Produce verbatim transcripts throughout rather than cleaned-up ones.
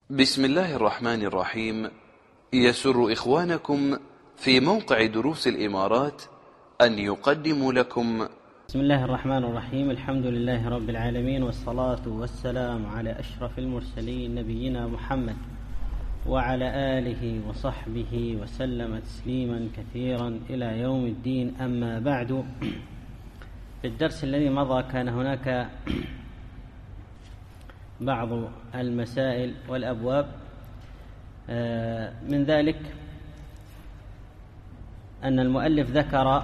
بسم الله الرحمن الرحيم. يسر إخوانكم في موقع دروس الإمارات أن يقدموا لكم بسم الله الرحمن الرحيم. الحمد لله رب العالمين، والصلاة والسلام على أشرف المرسلين نبينا محمد وعلى آله وصحبه وسلم تسليما كثيرا إلى يوم الدين. أما بعد، في الدرس الذي مضى كان هناك بعض المسائل والأبواب، من ذلك أن المؤلف ذكر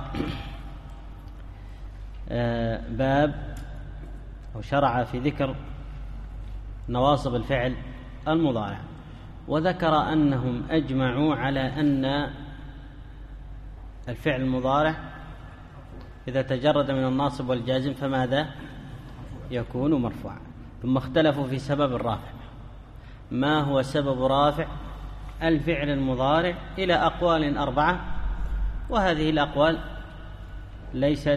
باب أو شرع في ذكر نواصب الفعل المضارع، وذكر أنهم أجمعوا على أن الفعل المضارع إذا تجرد من الناصب والجازم فماذا يكون مرفوعا. ثم اختلفوا في سبب الرافع، ما هو سبب رافع الفعل المضارع، إلى أقوال أربعة، وهذه الأقوال ليست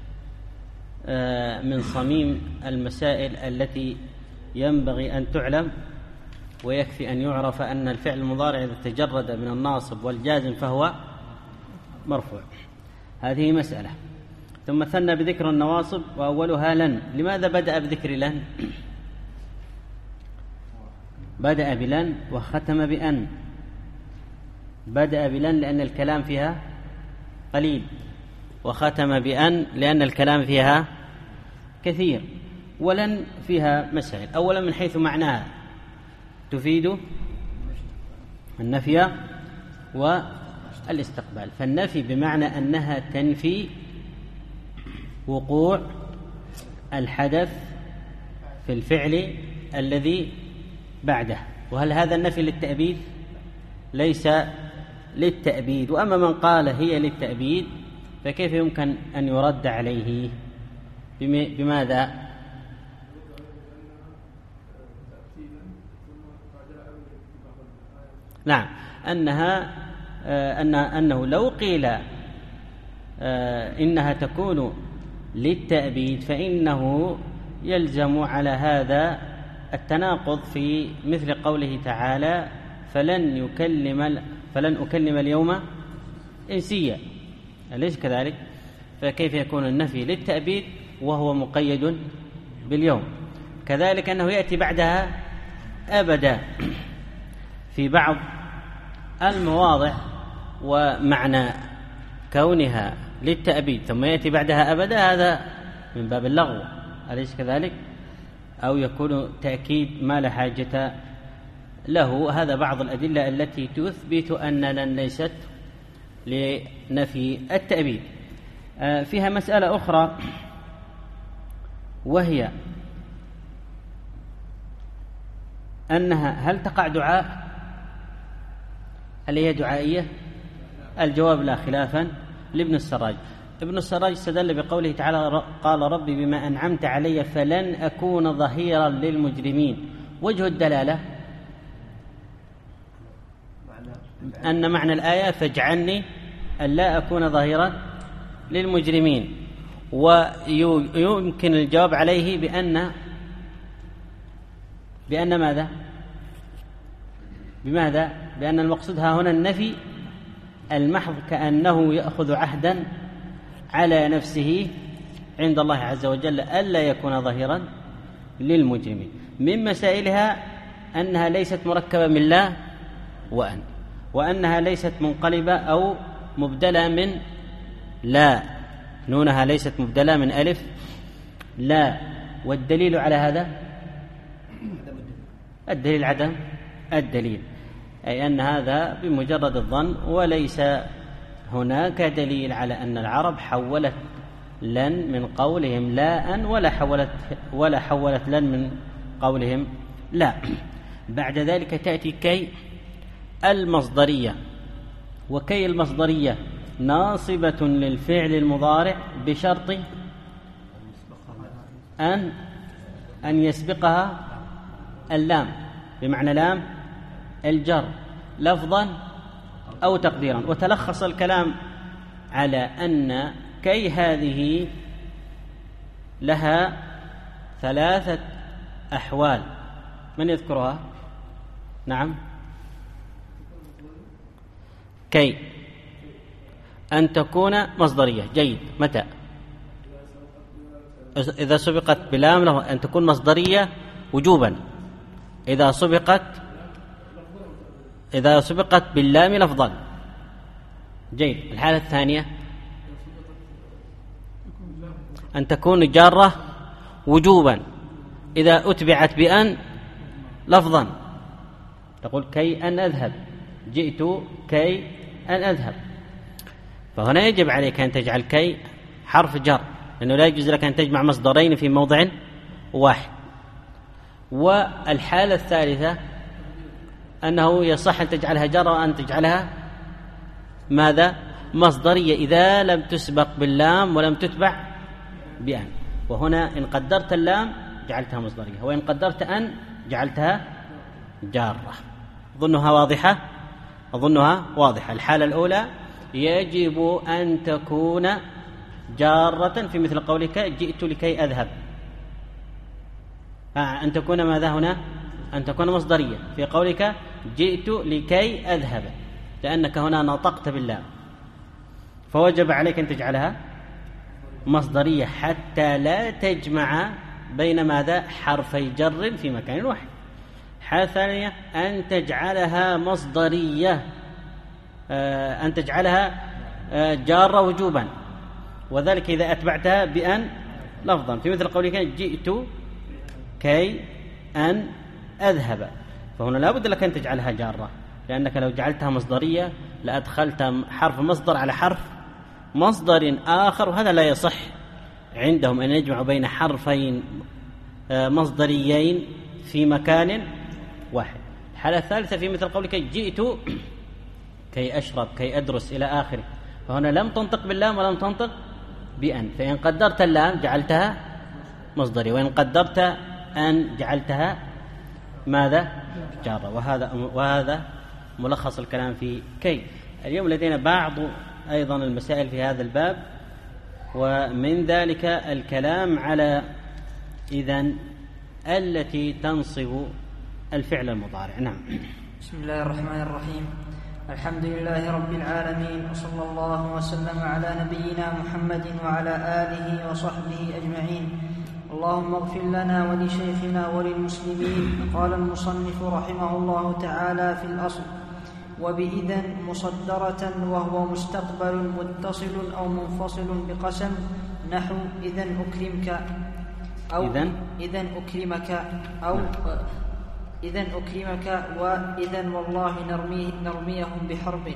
من صميم المسائل التي ينبغي أن تعلم، ويكفي أن يعرف أن الفعل المضارع إذا تجرد من الناصب والجازم فهو مرفوع. هذه مسألة. ثم ثنى بذكر النواصب وأولها لن. لماذا بدأ بذكر لن؟ بدأ بلن وختم بأن. بدأ بلن لأن الكلام فيها قليل، وختم بأن لأن الكلام فيها كثير. ولن فيها مسائل. أولا من حيث معناها، تفيد النفي والاستقبال. فالنفي بمعنى أنها تنفي وقوع الحدث في الفعل الذي بعده. وهل هذا النفي للتأبيد؟ ليس للتأبيد. وأما من قال هي للتأبيد فكيف يمكن أن يرد عليه؟ بماذا؟ نعم، أنها أن أنه لو قيل إنها تكون للتأبيد فإنه يلزم على هذا التناقض في مثل قوله تعالى فلن يكلم فلن أكلم اليوم إنسيا، أليس كذلك؟ فكيف يكون النفي للتأبيد وهو مقيد باليوم؟ كذلك أنه يأتي بعدها أبدا في بعض المواضع، ومعنى كونها للتأبيد ثم يأتي بعدها أبدا هذا من باب اللغو، أليس كذلك؟ أو يكون تأكيد ما لا حاجة له. هذا بعض الأدلة التي تثبت أننا ليست لنفي التأبيد. فيها مسألة أخرى، وهي أنها هل تقع دعاء؟ هل هي دعائية؟ الجواب لا خلافا لابن السراج. ابن السراج استدل بقوله تعالى قال ربي بما أنعمت علي فلن أكون ظهيرا للمجرمين. وجه الدلالة أن معنى الآية فاجعلني ألا أكون ظهيرا للمجرمين. ويمكن الجواب عليه بأن بأن ماذا؟ بماذا؟ بأن المقصود ها هنا النفي المحض، كأنه يأخذ عهدا على نفسه عند الله عز وجل ألا يكون ظهيرا للمجرمين. من مسائلها أنها ليست مركبة من لا وأن، وأنها ليست منقلبة أو مبدلة من لا، نونها ليست مبدلة من ألف لا. والدليل على هذا الدليل عدم الدليل، أي أن هذا بمجرد الظن، وليس هناك دليل على أن العرب حولت لن من قولهم لا أن، ولا حولت ولا حولت لن من قولهم لا. بعد ذلك تأتي كي المصدرية، وكي المصدرية ناصبة للفعل المضارع بشرط أن أن يسبقها اللام، بمعنى لام الجر لفظا أو تقديرا. وتلخص الكلام على أن كي هذه لها ثلاثة أحوال. من يذكرها؟ نعم. كي أن تكون مصدرية. جيد. متى؟ إذا سبقت بلام أن تكون مصدرية وجوبا. إذا سبقت إذا سبقت باللام لفظا. جيد. الحالة الثانية أن تكون جارة وجوبا إذا أتبعت بأن لفظا. تقول كي أن أذهب، جئت كي أن أذهب، فهنا يجب عليك أن تجعل كي حرف جر، لأنه لا يجوز لك أن تجمع مصدرين في موضع واحد. والحالة الثالثة أنه يصح أن تجعلها جر وأن تجعلها ماذا؟ مصدرية إذا لم تسبق باللام ولم تتبع بأن. وهنا إن قدرت اللام جعلتها مصدرية، وإن قدرت أن جعلتها جارة. أظنها واضحة أظنها واضحة. الحالة الأولى يجب أن تكون جارة في مثل قولك جئت لكي أذهب، أن تكون ماذا هنا؟ أن تكون مصدرية في قولك جئت لكي أذهب، لأنك هنا نطقت باللام، فوجب عليك أن تجعلها مصدرية حتى لا تجمع بين ماذا؟ حرفي جر في مكان واحد. الحالة الثانية أن تجعلها مصدرية، أن تجعلها جارة وجوبا، وذلك إذا أتبعتها بأن لفظا في مثل قولك جئت كي أن أذهب، فهنا لا بد لك أن تجعلها جارة، لأنك لو جعلتها مصدرية لأدخلت حرف مصدر على حرف مصدر آخر، وهذا لا يصح عندهم أن يجمعوا بين حرفين مصدريين في مكان واحد. الحالة الثالثة في مثل قولك جئت كي أشرب كي أدرس إلى آخره، فهنا لم تنطق باللام ولم تنطق بأن، فإن قدرت اللام جعلتها مصدرية، وإن قدرت أن جعلتها ماذا؟ جارة. وهذا وهذا ملخص الكلام في كي. اليوم لدينا بعض أيضا المسائل في هذا الباب، ومن ذلك الكلام على إذن التي تنصب الفعل المضارع. نعم. بسم الله الرحمن الرحيم. الحمد لله رب العالمين، وصلى الله وسلم على نبينا محمد وعلى آله وصحبه أجمعين. اللهم اغفر لنا ولشيخنا وللمسلمين. قال المصنف رحمه الله تعالى في الأصل: وبإذن مصدرة وهو مستقبل متصل أو منفصل بقسم، نحو إذن أكرمك أو إذن, إذن أكرمك أو إذن أكرمك وإذن والله نرمي نرميهم بحرب.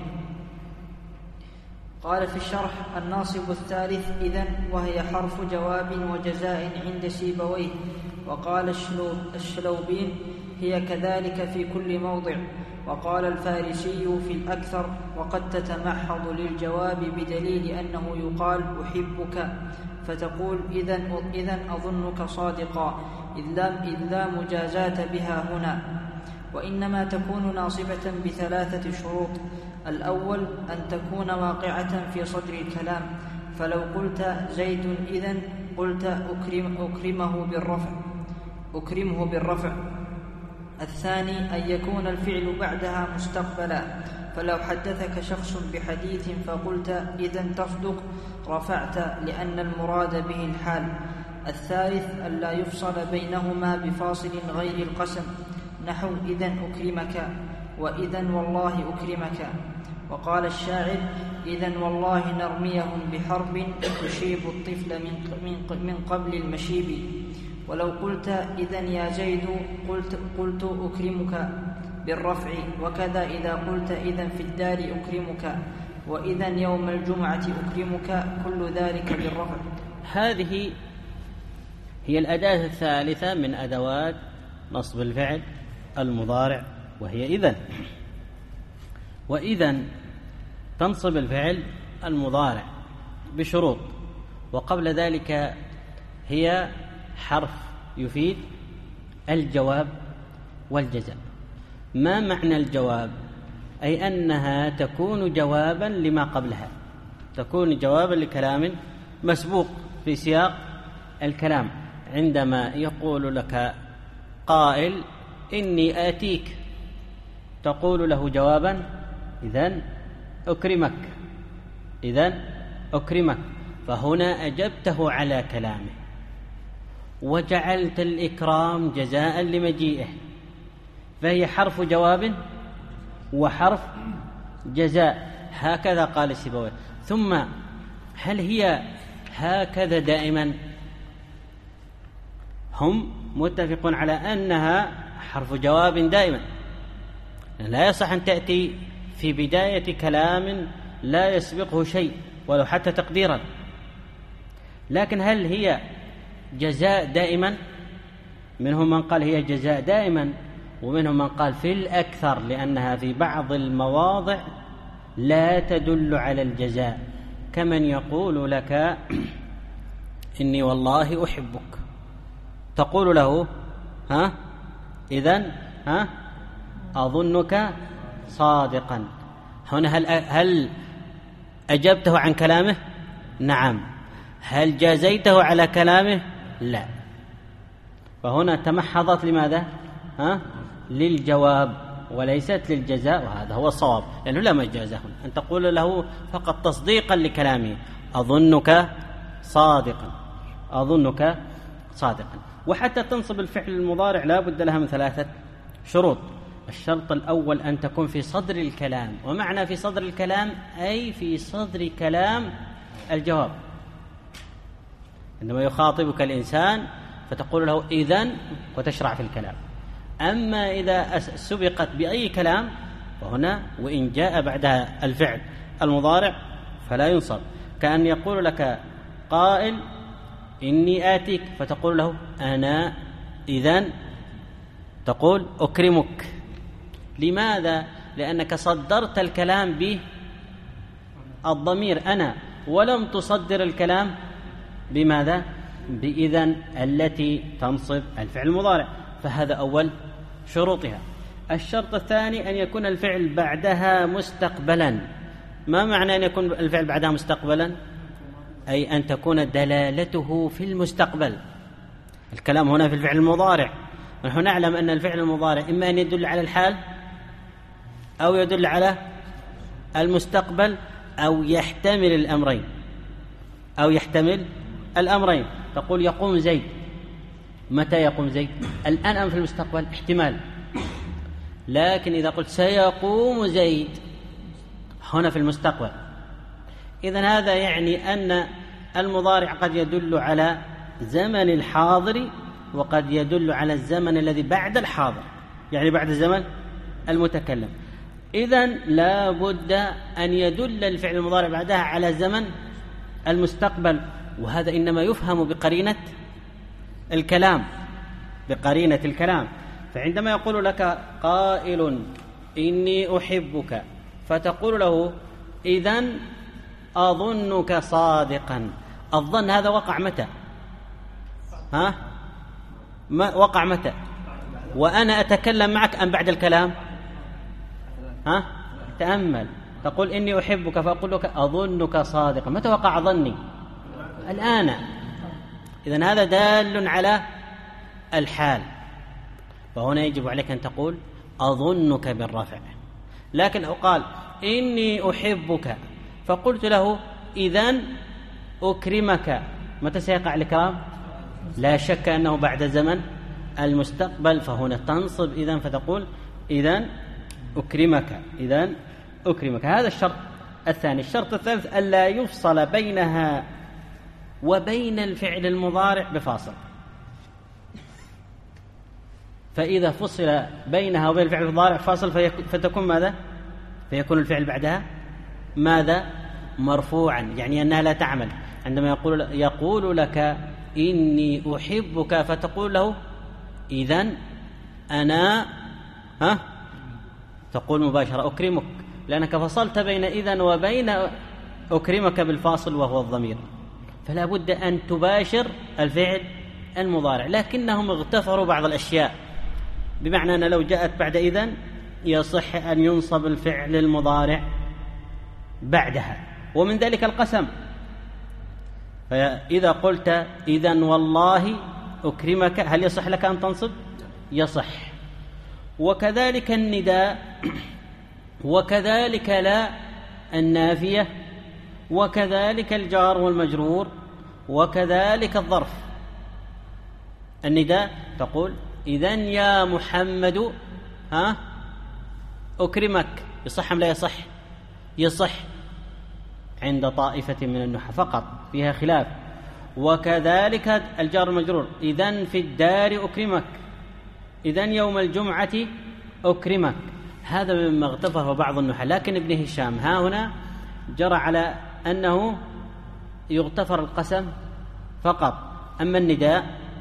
قال في الشرح: الناصب الثالث إذن، وهي حرف جواب وجزاء عند سيبويه. وقال الشلوبين: هي كذلك في كل موضع. وقال الفارسي في الأكثر: وقد تتمحض للجواب بدليل أنه يقال أحبك، فتقول إذن إذن أظنك صادقا، إذ لا مجازاة بها هنا. وإنما تكون ناصبة بثلاثة شروط: الأول أن تكون واقعة في صدر الكلام، فلو قلت زيد إذن قلت أكرم أكرمه بالرفع أكرمه بالرفع. الثاني أن يكون الفعل بعدها مستقبلا، فلو حدثك شخص بحديث فقلت إذن تصدق رفعت، لأن المراد به الحال. الثالث أن لا يفصل بينهما بفاصل غير القسم، نحو إذن أكرمك وإذن والله أكرمك. وقال الشاعر: إذن والله نرميهم بحرب تشيب الطفل من من قبل المشيب. ولو قلت إذن يا زيد قلت, قلت أكرمك بالرفع. وكذا إذا قلت إذن في الدار أكرمك وإذن يوم الجمعة أكرمك، كل ذلك بالرفع. هذه هي الأداة الثالثة من أدوات نصب الفعل المضارع، وهي إذن. وإذن تنصب الفعل المضارع بشروط، وقبل ذلك هي حرف يفيد الجواب والجزاء. ما معنى الجواب؟ أي أنها تكون جوابا لما قبلها، تكون جوابا لكلام مسبوق في سياق الكلام. عندما يقول لك قائل إني آتيك تقول له جوابا إذن أكرمك، إذن أكرمك، فهنا أجبته على كلامه وجعلت الإكرام جزاء لمجيئه، فهي حرف جواب وحرف جزاء. هكذا قال سيبويه. ثم هل هي هكذا دائما؟ هم متفقون على أنها حرف جواب دائما، لا يصح أن تأتي في بداية كلام لا يسبقه شيء ولو حتى تقديرا. لكن هل هي جزاء دائما؟ منهم من قال هي جزاء دائما، ومنهم من قال في الأكثر، لأنها في بعض المواضع لا تدل على الجزاء، كمن يقول لك إني والله أحبك، تقول له ها إذن ها أظنك صادقا. هنا هل, هل أجبته عن كلامه؟ نعم. هل جازيته على كلامه؟ لا. فهنا تمحضت لماذا؟ ها؟ للجواب وليست للجزاء، وهذا هو الصواب، لأنه لا مجاز هنا أن تقول له فقط تصديقا لكلامه أظنك صادقا، أظنك صادقا. وحتى تنصب الفعل المضارع لا بد لها من ثلاثة شروط. الشرط الأول أن تكون في صدر الكلام، ومعنى في صدر الكلام أي في صدر كلام الجواب. عندما يخاطبك الإنسان فتقول له إذن وتشرع في الكلام. أما إذا سبقت بأي كلام فهنا وإن جاء بعدها الفعل المضارع فلا ينصب، كأن يقول لك قائل إني آتيك فتقول له أنا إذن تقول أكرمك. لماذا؟ لأنك صدرت الكلام به الضمير أنا، ولم تصدر الكلام بماذا؟ بإذن التي تنصب الفعل المضارع، فهذا أول شروطها. الشرط الثاني أن يكون الفعل بعدها مستقبلا. ما معنى أن يكون الفعل بعدها مستقبلا؟ أي أن تكون دلالته في المستقبل. الكلام هنا في الفعل المضارع، نحن نعلم أن الفعل المضارع إما أن يدل على الحال أو يدل على المستقبل أو يحتمل الأمرين أو يحتمل الأمرين. تقول يقوم زيد، متى يقوم زيد؟ الآن أم في المستقبل؟ احتمال. لكن إذا قلت سيقوم زيد هنا في المستقبل، إذن هذا يعني أن المضارع قد يدل على زمن الحاضر وقد يدل على الزمن الذي بعد الحاضر، يعني بعد زمن المتكلم. إذن لا بد أن يدل الفعل المضارع بعدها على زمن المستقبل، وهذا إنما يفهم بقرينة الكلام، بقرينة الكلام. فعندما يقول لك قائل إني أحبك فتقول له إذن أظنك صادقا، الظن هذا وقع متى؟ ها؟ ما وقع متى؟ وأنا أتكلم معك أم بعد الكلام؟ ها؟ تأمل. تقول إني أحبك فأقول لك أظنك صادقا، متى وقع ظني؟ الآن. إذن هذا دال على الحال، فهنا يجب عليك أن تقول أظنك بالرفع. لكن لو قال إني أحبك فقلت له إذن أكرمك، متى سيقع الإكرام؟ لا شك أنه بعد زمن المستقبل، فهنا تنصب إذن فتقول إذن أكرمك، إذن أكرمك. هذا الشرط الثاني. الشرط الثالث ألا يفصل بينها وبين الفعل المضارع بفاصل، فإذا فصل بينها وبين الفعل المضارع فاصل فتكون ماذا؟ فيكون الفعل بعدها ماذا؟ مرفوعا، يعني أنها لا تعمل. عندما يقول, يقول لك إني أحبك فتقول له إذن أنا ها تقول مباشرة أكرمك، لأنك فصلت بين إذن وبين أكرمك بالفاصل وهو الضمير، فلا بد أن تباشر الفعل المضارع. لكنهم اغتفروا بعض الأشياء، بمعنى أن لو جاءت بعد إذن يصح أن ينصب الفعل المضارع بعدها، ومن ذلك القسم. فإذا قلت إذن والله أكرمك هل يصح لك أن تنصب؟ يصح. وكذلك النداء، وكذلك لا النافية، وكذلك الجار والمجرور، وكذلك الظرف. النداء تقول إذن يا محمد ها أكرمك، يصح أم لا يصح؟ يصح عند طائفة من النحاة فقط، فيها خلاف. وكذلك الجار المجرور إذن في الدار أكرمك، إذن يوم الجمعة أكرمك. هذا مما اغتفره بعض النحاة، لكن ابن هشام ها هنا جرى على أنه يغتفر القسم فقط، أما النداء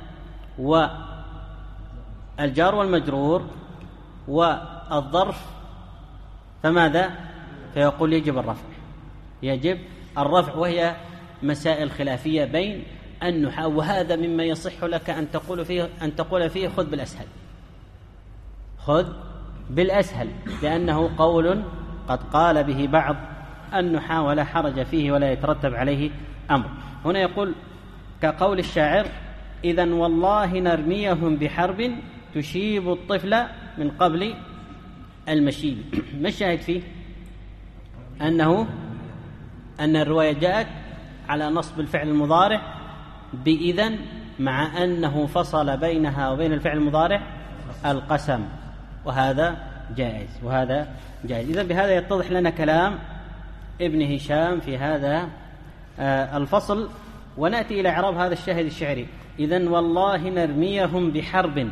والجار والمجرور والظرف فماذا؟ فيقول يجب الرفع، يجب الرفع، وهي مسائل خلافية بين النحاة. وهذا مما يصح لك أن تقول فيه أن تقول فيه خذ بالأسهل، خذ بالأسهل، لأنه قول قد قال به بعض النحاة ولا حرج فيه ولا يترتب عليه أمر. هنا يقول كقول الشاعر إذن والله نرميهم بحرب تشيب الطفل من قبل المشيب. ما الشاهد فيه؟ أنه أن الرواية جاءت على نصب الفعل المضارع بإذن، مع أنه فصل بينها وبين الفعل المضارع القسم، وهذا جائز وهذا جائز. إذن بهذا يتضح لنا كلام ابن هشام في هذا الفصل. ونأتي إلى إعراب هذا الشاهد الشعري إذن والله نرميهم بحرب.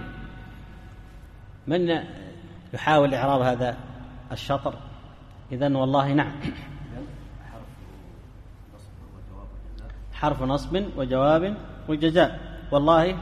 من يحاول إعراب هذا الشطر؟ إذن والله نعم، حرف نصب وجواب وجزاء. والله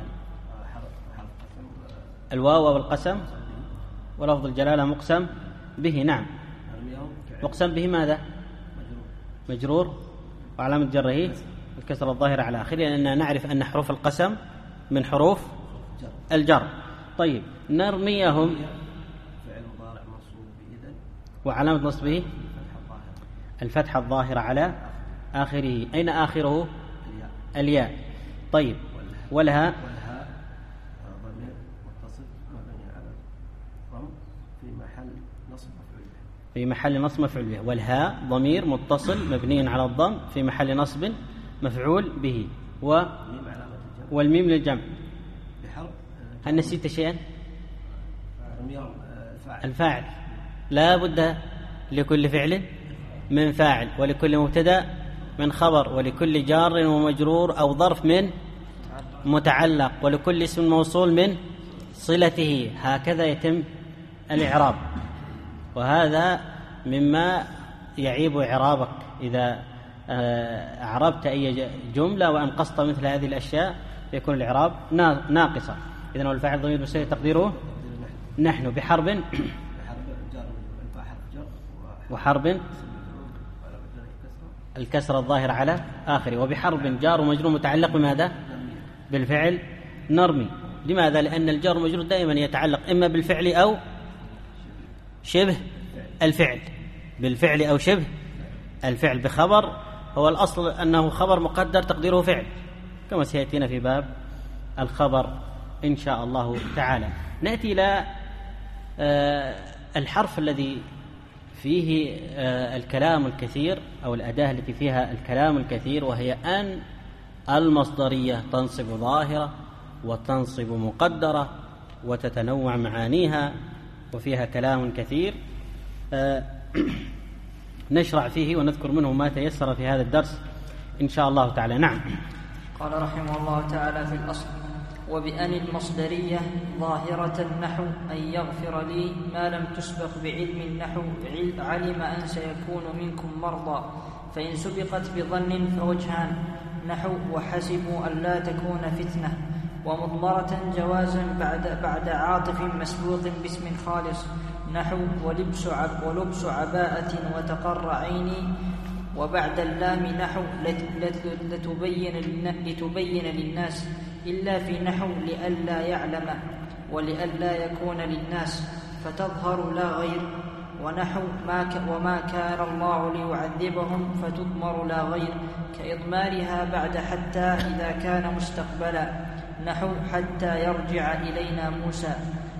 الواو والقسم ولفظ الجلالة مقسم به. نعم، مقسم به ماذا؟ مجرور، وعلامة جره الكسر الظاهرة على آخره، لأننا نعرف أن حروف القسم من حروف الجر. طيب نرميهم وعلامة نصبه الفتحة الظاهرة على آخره. أين آخره؟ الياء. طيب والها في محل نصب مفعول به، والهاء ضمير متصل مبني على الضم في محل نصب مفعول به، و والميم للجمع. هل نسيت شيئا؟ الفاعل لا بد لكل فعل من فاعل، ولكل مبتدأ من خبر، ولكل جار ومجرور أو ظرف من متعلق، ولكل اسم موصول من صلته. هكذا يتم الإعراب، وهذا مما يعيب إعرابك إذا أعربت أي جملة وأنقصت مثل هذه الأشياء يكون الإعراب ناقصا. إذن والفاعل ضمير مستتر تقديره نحن بحرب وحرب الكسر الظاهر على آخره، وبحرب جار ومجرور متعلق بماذا؟ بالفعل نرمي. لماذا؟ لأن الجار والمجرور دائما يتعلق إما بالفعل أو شبه الفعل، بالفعل أو شبه الفعل. بخبر هو الأصل أنه خبر مقدر تقديره فعل، كما سيأتينا في باب الخبر إن شاء الله تعالى. نأتي إلى الحرف الذي فيه الكلام الكثير، أو الأداة التي فيها الكلام الكثير، وهي أن المصدرية تنصب ظاهرة وتنصب مقدرة وتتنوع معانيها وفيها كلام كثير. نشرع فيه ونذكر منه ما تيسر في هذا الدرس إن شاء الله تعالى. نعم. قال رحمه الله تعالى في الأصل: وبأن المصدرية ظاهرة النحو أن يغفر لي ما لم تسبق بعلم النحو علم أن سيكون منكم مرضى، فإن سبقت بظن فوجهان نحو وحسبوا أن لا تكون فتنة، ومضمرة جوازا بعد, بعد عاطف مسبوق باسم خالص نحو ولبس, عب ولبس عباءة وتقر عيني، وبعد اللام نحو لتبين, لتبين للناس إلا في نحو لئلا يعلم ولئلا يكون للناس فتظهر لا غير، ونحو ما ك وما كان الله ليعذبهم فتضمر لا غير كإضمارها بعد حتى إذا كان مستقبلا نحو حتى يرجع إلينا موسى،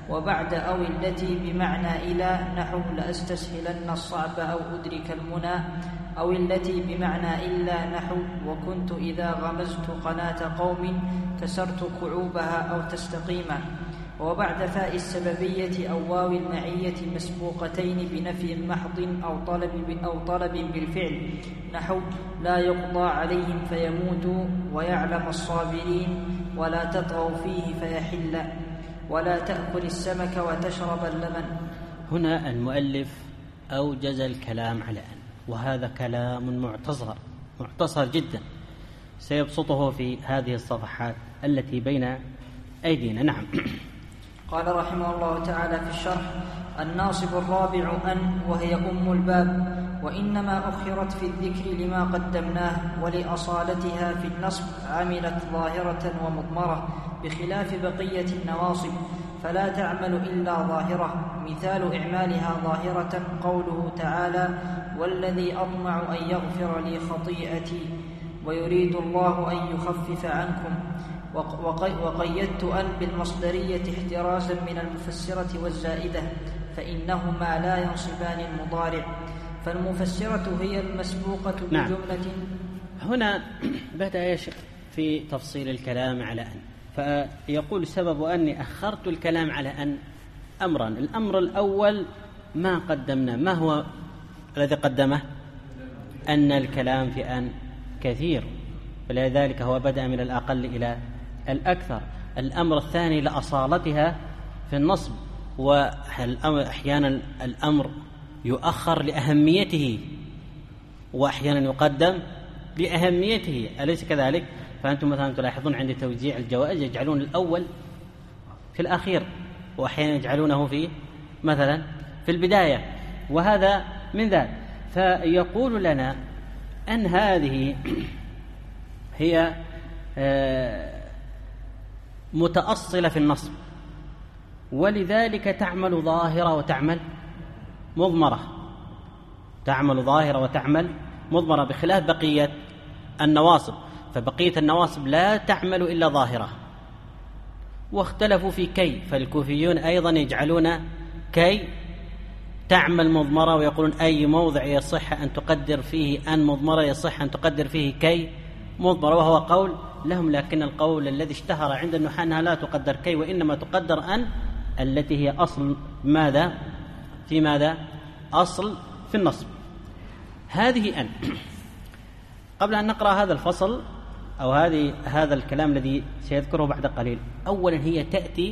وبعد أو التي بمعنى إلى نحو لأستسهلن الصعب أو أدرك المنى، أو التي بمعنى إلا نحو وكنت إذا غمزت قناة قوم كسرت كعوبها أو تستقيما. وبعد فاء السببية أو واو المعية مسبوقتين بنفي محض أو طلب, أو طلب بالفعل نحو لا يقضى عليهم فيموتوا ويعلم الصابرين ولا تطغوا فيه فيحل ولا تأكل السمك وتشرب اللبن. هنا المؤلف أوجز الكلام على أن، وهذا كلام معتصر معتصر جدا سيبسطه في هذه الصفحات التي بين أيدينا. نعم. قال رحمه الله تعالى في الشرح: الناصب الرابع أن، وهي أم الباب، وإنما أخرت في الذكر لما قدمناه، ولأصالتها في النصب عملت ظاهرة ومضمرة بخلاف بقية النواصب، فلا تعمل إلا ظاهرة. مثال إعمالها ظاهرة قوله تعالى: والذي أطمع أن يغفر لي خطيئتي ويريد الله أن يخفف عنكم. وقيدت أن بالمصدرية احترازا من المفسرة والزائدة، فإنهما لا ينصبان المضارع، فالمفسرة هي المسبوقة بجملة. نعم. هنا بدأ في تفصيل الكلام على أن، فيقول سبب أني أخرت الكلام على أن أمران. الأمر الأول ما قدمنا، ما هو الذي قدمه؟ أن الكلام في أن كثير، ولذلك هو بدأ من الأقل إلى الأكثر. الأمر الثاني لأصالتها في النصب، وأحيانا الأمر يؤخر لأهميته وأحيانا يقدم لأهميته، أليس كذلك؟ فأنتم مثلا تلاحظون عند توزيع الجوائز يجعلون الأول في الأخير، وأحيانا يجعلونه في مثلا في البداية، وهذا من ذلك. فيقول لنا أن هذه هي متأصلة في النصب، ولذلك تعمل ظاهرة وتعمل مضمرة، تعمل ظاهرة وتعمل مضمرة بخلاف بقية النواصب، فبقية النواصب لا تعمل إلا ظاهرة. واختلفوا في كي، فالكوفيون أيضا يجعلون كي تعمل مضمرة، ويقولون أي موضع يصح أن تقدر فيه أن مضمرة يصح أن تقدر فيه كي مضمرة، وهو قول لهم، لكن القول الذي اشتهر عند النحاة أنها لا تقدر كي، وإنما تقدر أن التي هي أصل ماذا في ماذا أصل في النصب. هذه أن. قبل أن نقرأ هذا الفصل أو هذه هذا الكلام الذي سيذكره بعد قليل، أولا هي تأتي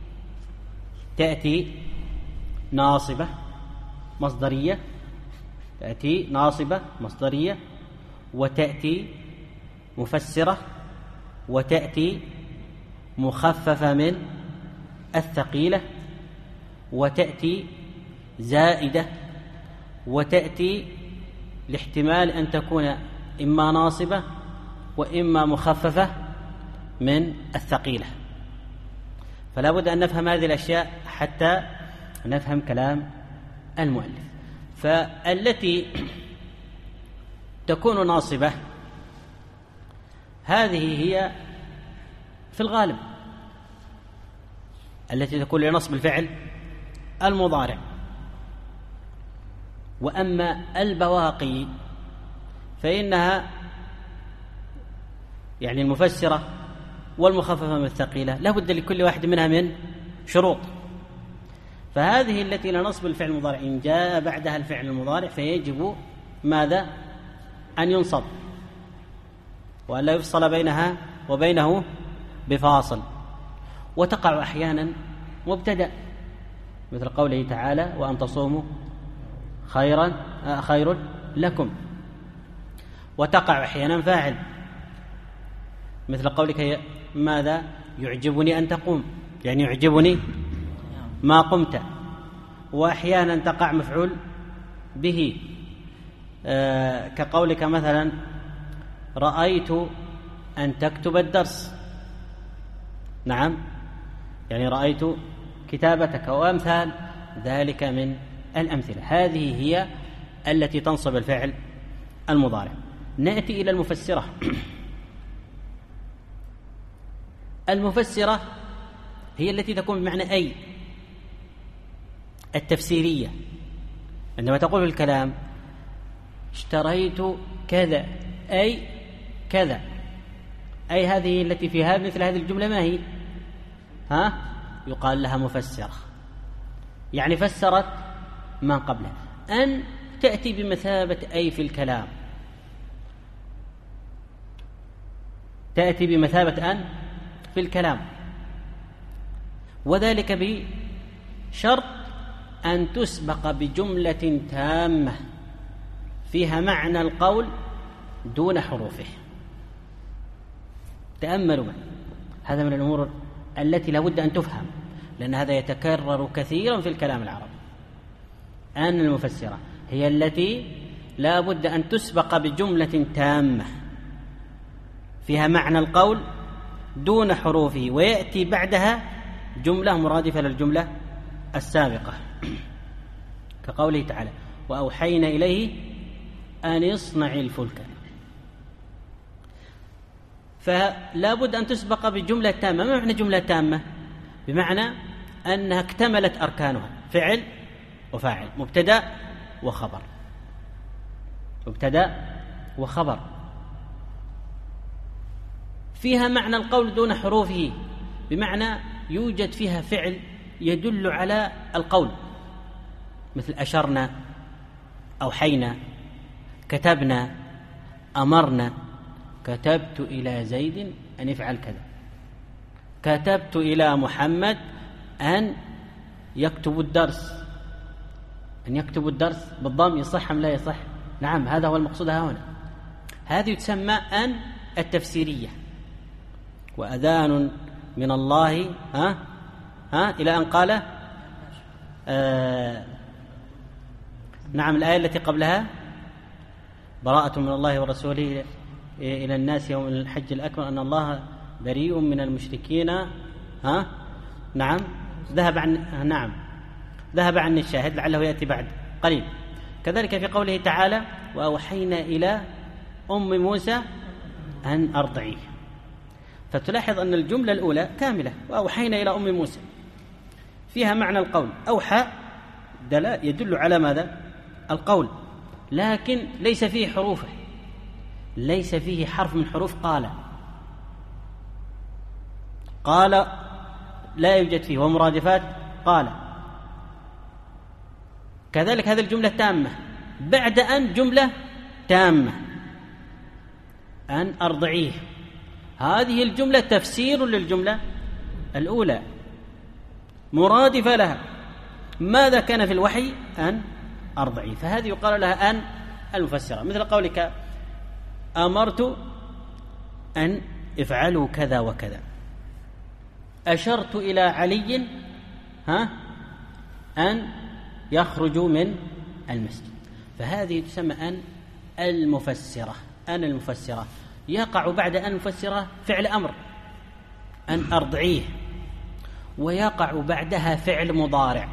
تأتي ناصبة مصدرية، تأتي ناصبة مصدرية، وتأتي مفسرة، وتأتي مخففة من الثقيلة، وتأتي زائدة، وتأتي لاحتمال أن تكون إما ناصبة وإما مخففة من الثقيلة. فلا بد أن نفهم هذه الأشياء حتى نفهم كلام المؤلف. فالتي تكون ناصبة هذه هي في الغالب التي تكون لنصب الفعل المضارع. وأما البواقي فإنها يعني المفسرة والمخففة من الثقيلة لا بد لكل واحد منها من شروط. فهذه التي لنصب الفعل المضارع إن جاء بعدها الفعل المضارع فيجب ماذا؟ أن ينصب، وأن لا يفصل بينها وبينه بفاصل. وتقع أحيانا مبتدأ مثل قوله تعالى: وأن تصوموا خيرا خير لكم. وتقع أحيانا فاعل مثل قولك ماذا؟ يعجبني أن تقوم، يعني يعجبني ما قمت. وأحيانا تقع مفعول به آه كقولك مثلا: رأيت أن تكتب الدرس. نعم، يعني رأيت كتابتك، وأمثال ذلك من الأمثلة. هذه هي التي تنصب الفعل المضارع. نأتي إلى المفسرة. المفسرة هي التي تكون بمعنى أي، التفسيرية. عندما تقول في الكلام اشتريت كذا أي كذا، أي هذه التي فيها مثل هذه الجملة ما هي؟ ها؟ يقال لها مفسرة، يعني فسرت ما قبلها. أن تأتي بمثابة أي في الكلام، تأتي بمثابة أن في الكلام، وذلك بشرط أن تسبق بجملة تامة فيها معنى القول دون حروفه. تأملوا معي، هذا من الأمور التي لا بد أن تفهم، لأن هذا يتكرر كثيرا في الكلام العربي. أن المفسرة هي التي لا بد أن تسبق بجملة تامة فيها معنى القول دون حروفه، ويأتي بعدها جملة مرادفة للجملة السابقة، كقوله تعالى وأوحينا إليه أن يصنع الفلك. فلا بد أن تسبق بجملة تامة. ما معنى جملة تامة؟ بمعنى أنها اكتملت أركانها، فعل وفاعل، مبتدأ وخبر، مبتدأ وخبر، فيها معنى القول دون حروفه، بمعنى يوجد فيها فعل يدل على القول، مثل أشرنا، أوحينا، كتبنا، أمرنا. كتبت إلى زيد أن يفعل كذا، كتبت إلى محمد أن يكتب الدرس. أن يكتب الدرس بالضم يصح أم لا يصح؟ نعم، هذا هو المقصود هنا. هذه تسمى أن التفسيرية. وأذان من الله ها ها إلى أن قال آه نعم الآية التي قبلها براءة من الله ورسوله إلى الناس يوم الحج الأكبر أن الله بريء من المشركين. ها نعم ذهب عن نعم ذهب عني الشاهد، لعله يأتي بعد قليل. كذلك في قوله تعالى وأوحينا إلى أم موسى أن أرضعيه. فتلاحظ أن الجملة الأولى كاملة، وأوحينا إلى أم موسى، فيها معنى القول. أوحى يدل على ماذا؟ القول، لكن ليس فيه حروفه، ليس فيه حرف من حروف قال. قال لا يوجد فيه، ومرادفات قال. كذلك هذه الجملة تامة، بعد أن جملة تامة أن أرضعيه. هذه الجملة تفسير للجملة الأولى، مرادفة لها. ماذا كان في الوحي؟ أن أرضعيه، فهذه يقال لها أن المفسرة. مثل قولك أمرت أن افعلوا كذا وكذا، أشرت إلى علي ها أن يخرجوا من المسجد. فهذه تسمى أن المفسرة. أن المفسرة يقع بعد أن المفسرة فعل أمر أن أرضعيه، ويقع بعدها فعل مضارع.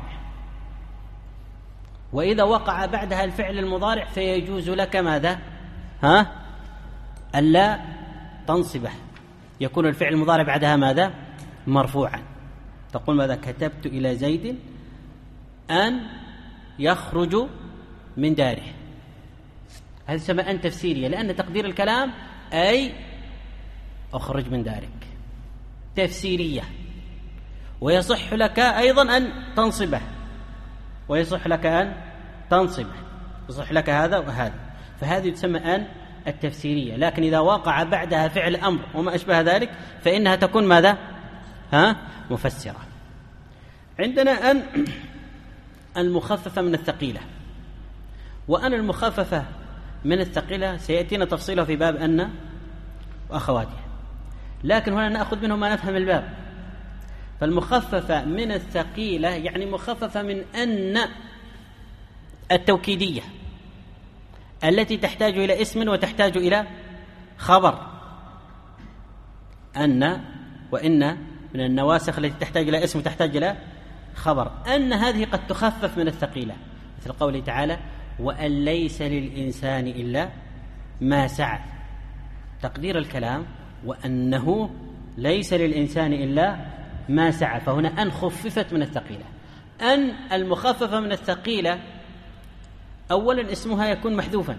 وإذا وقع بعدها الفعل المضارع فيجوز لك ماذا؟ ها ألا تنصبه، يكون الفعل المضارع بعدها ماذا؟ مرفوعا. تقول ماذا؟ كتبت إلى زيد أن يخرج من داره. هذا سمى أن تفسيرية، لأن تقدير الكلام أي أخرج من دارك. تفسيرية. ويصح لك أيضا أن تنصبه، ويصح لك أن تنصبه، يصح لك هذا وهذا. فهذه تسمى أن التفسيرية. لكن إذا وقع بعدها فعل أمر وما أشبه ذلك فإنها تكون ماذا؟ ها مفسرة. عندنا أن المخففة من الثقيلة. وأن المخففة من الثقيلة سيأتينا تفصيله في باب أن وأخواتها، لكن هنا نأخذ منه ما نفهم الباب. فالمخففة من الثقيلة يعني مخففة من أن التوكيدية التي تحتاج إلى اسم وتحتاج إلى خبر. أن وإن من النواسخ التي تحتاج إلى اسم وتحتاج إلى خبر. أن هذه قد تخفف من الثقيلة، مثل قوله تعالى وأن ليس للإنسان إلا ما سعى. تقدير الكلام وأنه ليس للإنسان إلا ما سعى، فهنا أن خففت من الثقيلة. أن المخففة من الثقيلة أولا اسمها يكون محذوفا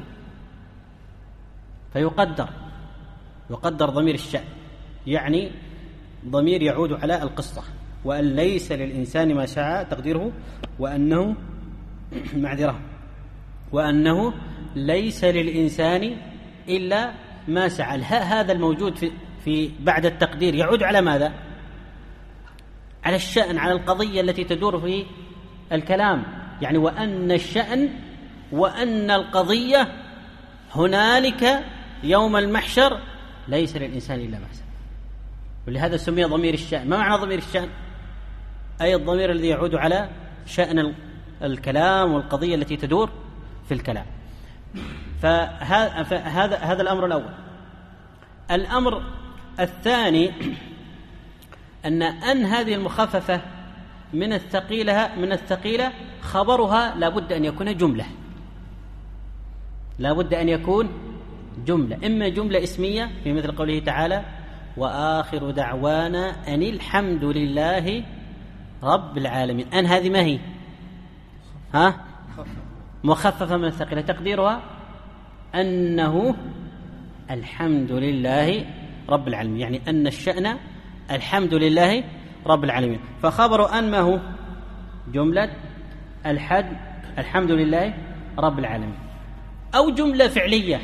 فيقدر يقدر ضمير الشأن، يعني ضمير يعود على القصة، وأن ليس للإنسان ما سعى تقديره وأنه معذرة وأنه ليس للإنسان إلا ما سعى. الهاء هذا الموجود في, في بعد التقدير يعود على ماذا؟ على الشأن، على القضية التي تدور في الكلام، يعني وأن الشأن وأن القضية هنالك يوم المحشر ليس للإنسان إلا ما سعى، ولهذا سمي ضمير الشأن. ما معنى ضمير الشأن؟ أي الضمير الذي يعود على شأن الكلام والقضية التي تدور في الكلام. فهذا هذا الأمر الأول. الأمر الثاني أن أن هذه المخففة من الثقيلة من الثقيلة خبرها لا بد أن يكون جملة، لا بد أن يكون جملة، إما جملة اسمية في مثل قوله تعالى وآخر دعوانا أن الحمد لله رب العالمين. أن هذه ما هي؟ ها؟ مخففة من الثقيلة، تقديرها أنه الحمد لله رب العالمين، يعني أن الشأن الحمد لله رب العالمين. فخبر أن ما هو؟ جملة الحد الحمد لله رب العالمين، أو جملة فعلية،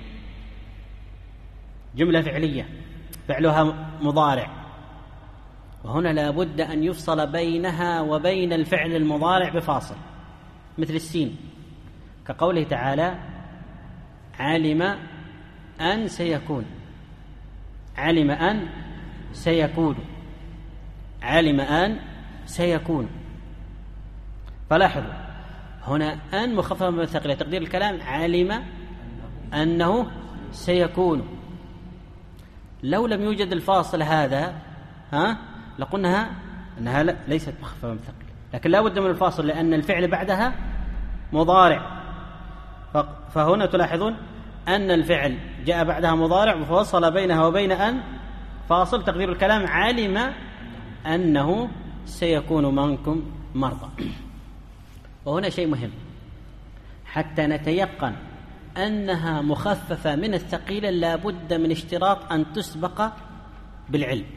جملة فعلية فعلها مضارع، وهنا لا بد أن يفصل بينها وبين الفعل المضارع بفاصل، مثل السين كقوله تعالى علم أن سيكون، علم أن سيكون، علم أن سيكون. فلاحظوا هنا أن مخففة من الثقيلة، تقدير الكلام علم أنه سيكون. لو لم يوجد الفاصل هذا ها لقلنا أنها ليست مخففة من الثقيلة، لكن لا بد من الفاصل لأن الفعل بعدها مضارع. فهنا تلاحظون أن الفعل جاء بعدها مضارع وفصل بينها وبين أن فاصل، تقدير الكلام علم أنه سيكون منكم مرضى. وهنا شيء مهم حتى نتيقن أنها مخففة من الثقيلة، لا بد من اشتراط أن تسبق بالعلم،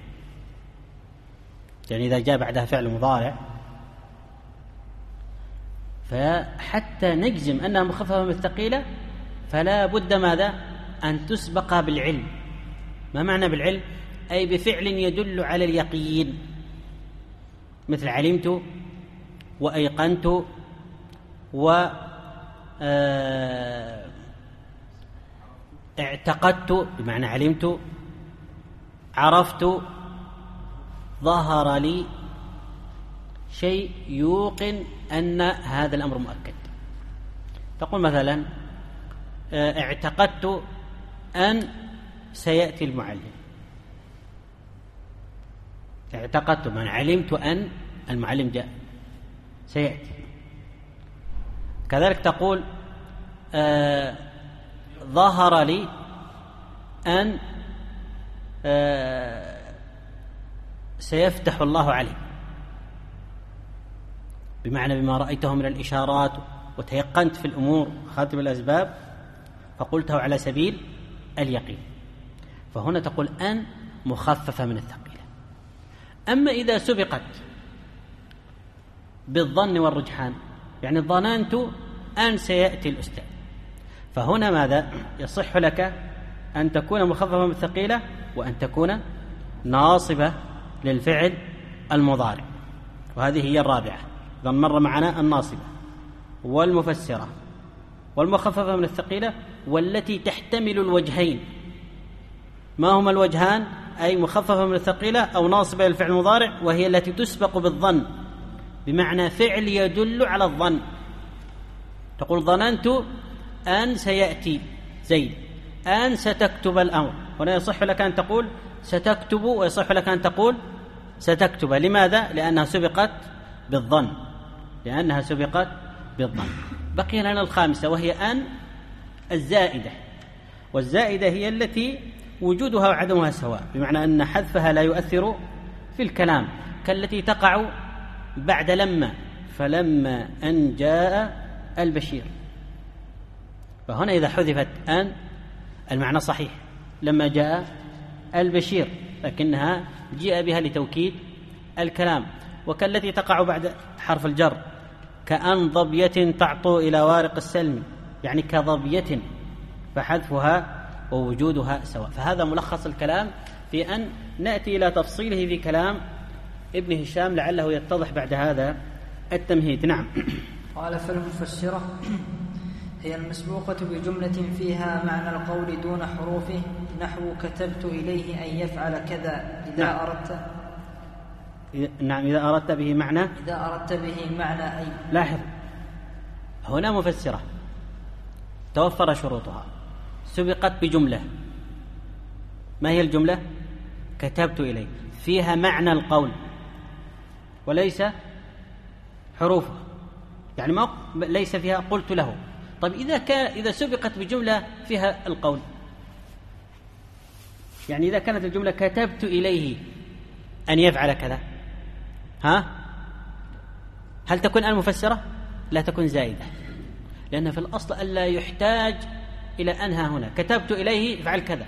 يعني إذا جاء بعدها فعل مضارع فحتى نجزم أنها مخففة من الثقيلة فلا بد ماذا؟ أن تسبق بالعلم. ما معنى بالعلم؟ أي بفعل يدل على اليقين، مثل علمت وأيقنت و اعتقدت، بمعنى علمت، عرفت، ظهر لي، شيء يوقن أن هذا الأمر مؤكد. تقول مثلا اعتقدت أن سيأتي المعلم، اعتقدت من علمت أن المعلم جاء سيأتي. كذلك تقول آه ظهر لي أن آه سيفتح الله عليه، بمعنى بما رأيته من الإشارات وتيقنت في الأمور خاتم الأسباب فقلته على سبيل اليقين. فهنا تقول أن مخففة من الثقيلة. أما إذا سبقت بالظن والرجحان، يعني ظننت أن سيأتي الأستاذ، فهنا ماذا؟ يصح لك أن تكون مخففة من الثقيلة وأن تكون ناصبة للفعل المضارع. وهذه هي الرابعة. إذن مر معنا الناصبة والمفسرة والمخففة من الثقيلة والتي تحتمل الوجهين. ما هما الوجهان؟ أي مخففة من الثقيلة أو ناصبة للفعل المضارع، وهي التي تسبق بالظن، بمعنى فعل يدل على الظن. تقول ظننت أن سيأتي زيد، أن ستكتب الأمر. هنا يصح لك أن تقول ستكتب ويصح لك أن تقول ستكتب. لماذا؟ لأنها سبقت بالظن، لأنها سبقت بالظن. بقي لنا الخامسة وهي أن الزائدة، والزائدة هي التي وجودها وعدمها سواء، بمعنى أن حذفها لا يؤثر في الكلام، كالتي تقع بعد لما فلما أن جاء البشير. فهنا إذا حذفت أن المعنى صحيح، لما جاء البشير، لكنها جاء بها لتوكيد الكلام، وكالتي تقع بعد حرف الجر، كأن ضبية تعطو إلى وارق السلم، يعني كضبية، فحذفها ووجودها سواء. فهذا ملخص الكلام في أن نأتي إلى تفصيله في كلام ابن هشام لعله يتضح بعد هذا التمهيد. نعم. قال: فالمفسرة هي المسبوقة بجملة فيها معنى القول دون حروفه، نحو كتبت إليه أن يفعل كذا إذا نعم. أردت. نعم، إذا أردت به معنى إذا أردت به معنى أي. لاحظ، هنا مفسرة توفر شروطها، سبقت بجملة. ما هي الجملة؟ كتبت إليه، فيها معنى القول وليس حروفه، يعني ما ليس فيها قلت له. طيب إذا كان إذا سبقت بجملة فيها القول، يعني إذا كانت الجملة كتبت إليه أن يفعل كذا، ها هل تكون المفسرة؟ لا، تكون زائدة، لأن في الأصل ألا يحتاج إلى أنها هنا. كتبت إليه يفعل كذا،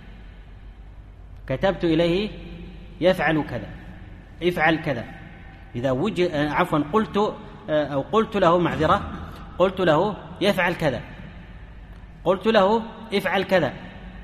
كتبت إليه يفعل كذا، يفعل كذا. إذا وجد عفوا قلت أو قلت له، معذرة، قلت له يفعل كذا، قلت له افعل كذا،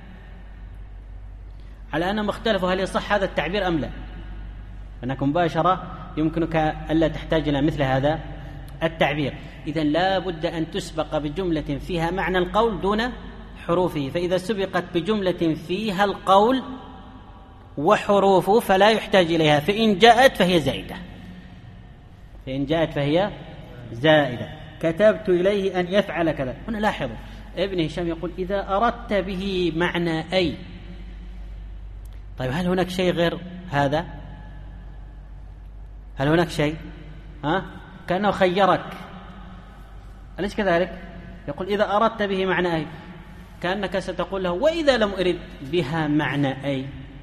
على أنهم اختلفوا هل يصح هذا التعبير أم لا، أنك مباشرة يمكنك ألا تحتاج إلى مثل هذا التعبير. إذن لا بد أن تسبق بجملة فيها معنى القول دون حروفه، فإذا سبقت بجملة فيها القول وحروفه فلا يحتاج إليها، فإن جاءت فهي زائدة، فإن جاءت فهي زائدة. كتبت إليه أن يفعل كذا. هنا لاحظوا ابن هشام يقول إذا أردت به معنى أي. طيب هل هناك شيء غير هذا؟ هل هناك شيء؟ ها؟ كأنه خيرك، أليس كذلك؟ يقول إذا أردت به معنى أي، كأنك ستقول له وإذا لم أرد بها معنى أي،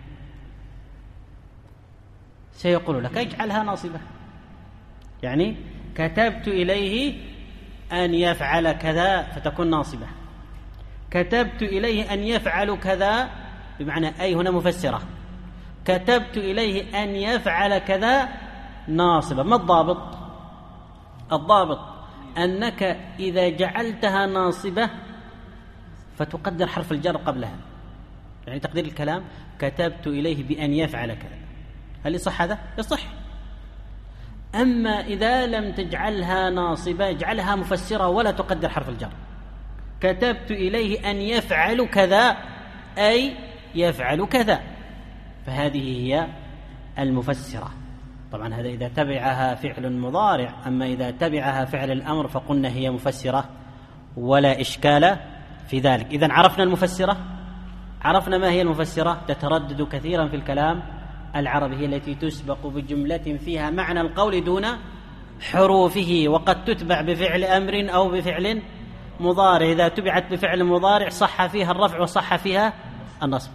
سيقول لك اجعلها ناصبة، يعني كتبت إليه أن يفعل كذا فتكون ناصبة، كتبت إليه أن يفعل كذا بمعنى أي هنا مفسرة، كتبت إليه أن يفعل كذا ناصبة. ما الضابط؟ الضابط أنك إذا جعلتها ناصبة فتقدر حرف الجر قبلها، يعني تقدير الكلام كتبت إليه بأن يفعل كذا. هل يصح هذا؟ يصح. أما إذا لم تجعلها ناصبة اجعلها مفسرة ولا تقدر حرف الجر، كتبت إليه أن يفعل كذا أي يفعل كذا، فهذه هي المفسرة. طبعا هذا إذا تبعها فعل مضارع، أما إذا تبعها فعل الأمر فقلنا هي مفسرة ولا إشكال في ذلك. إذن عرفنا المفسرة، عرفنا ما هي المفسرة، تتردد كثيرا في الكلام العربي، هي التي تسبق بجملة فيها معنى القول دون حروفه، وقد تتبع بفعل أمر أو بفعل مضارع. إذا تبعت بفعل مضارع صح فيها الرفع وصح فيها النصب،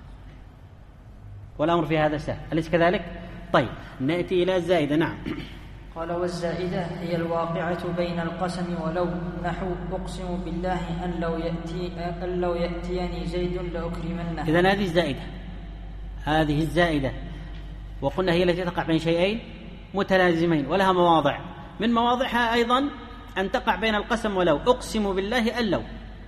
والأمر في هذا سهل، أليس كذلك؟ طيب نأتي إلى الزائدة. نعم. قال: والزائدة هي الواقعة بين القسم ولو، نحو أقسم بالله أن لو يأتي أن لو يأتيني زيد لأكرمنه. إذن هذه الزائدة، هذه الزائدة، وقلنا هي التي تقع بين شيئين متلازمين ولها مواضع، من مواضعها أيضا أن تقع بين القسم ولو. أقسم بالله أن لو،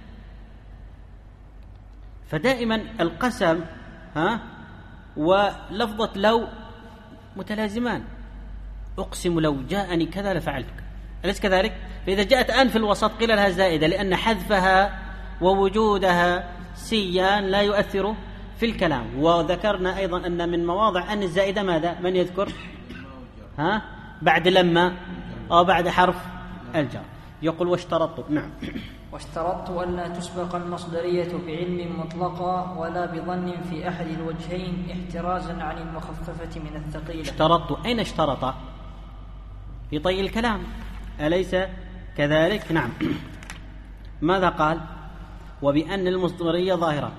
فدائما القسم ها ولفظة لو متلازمان. أقسم لو جاءني كذا لفعلتك، أليس كذلك؟ فإذا جاءت أن في الوسط قيل لها زائدة، لأن حذفها ووجودها سيان لا يؤثر في الكلام. وذكرنا أيضا أن من مواضع أن الزائدة ماذا؟ من يذكر؟ ها؟ بعد لما أو بعد حرف الجر. يقول واشترطت. نعم. واشترطت أن لا تسبق المصدرية بعلم مطلقا ولا بظن في أحد الوجهين احترازا عن المخففة من الثقيلة. اشترطت، أين اشترط؟ في طي الكلام، أليس كذلك؟ نعم. ماذا قال؟ وبأن المصدرية ظاهرة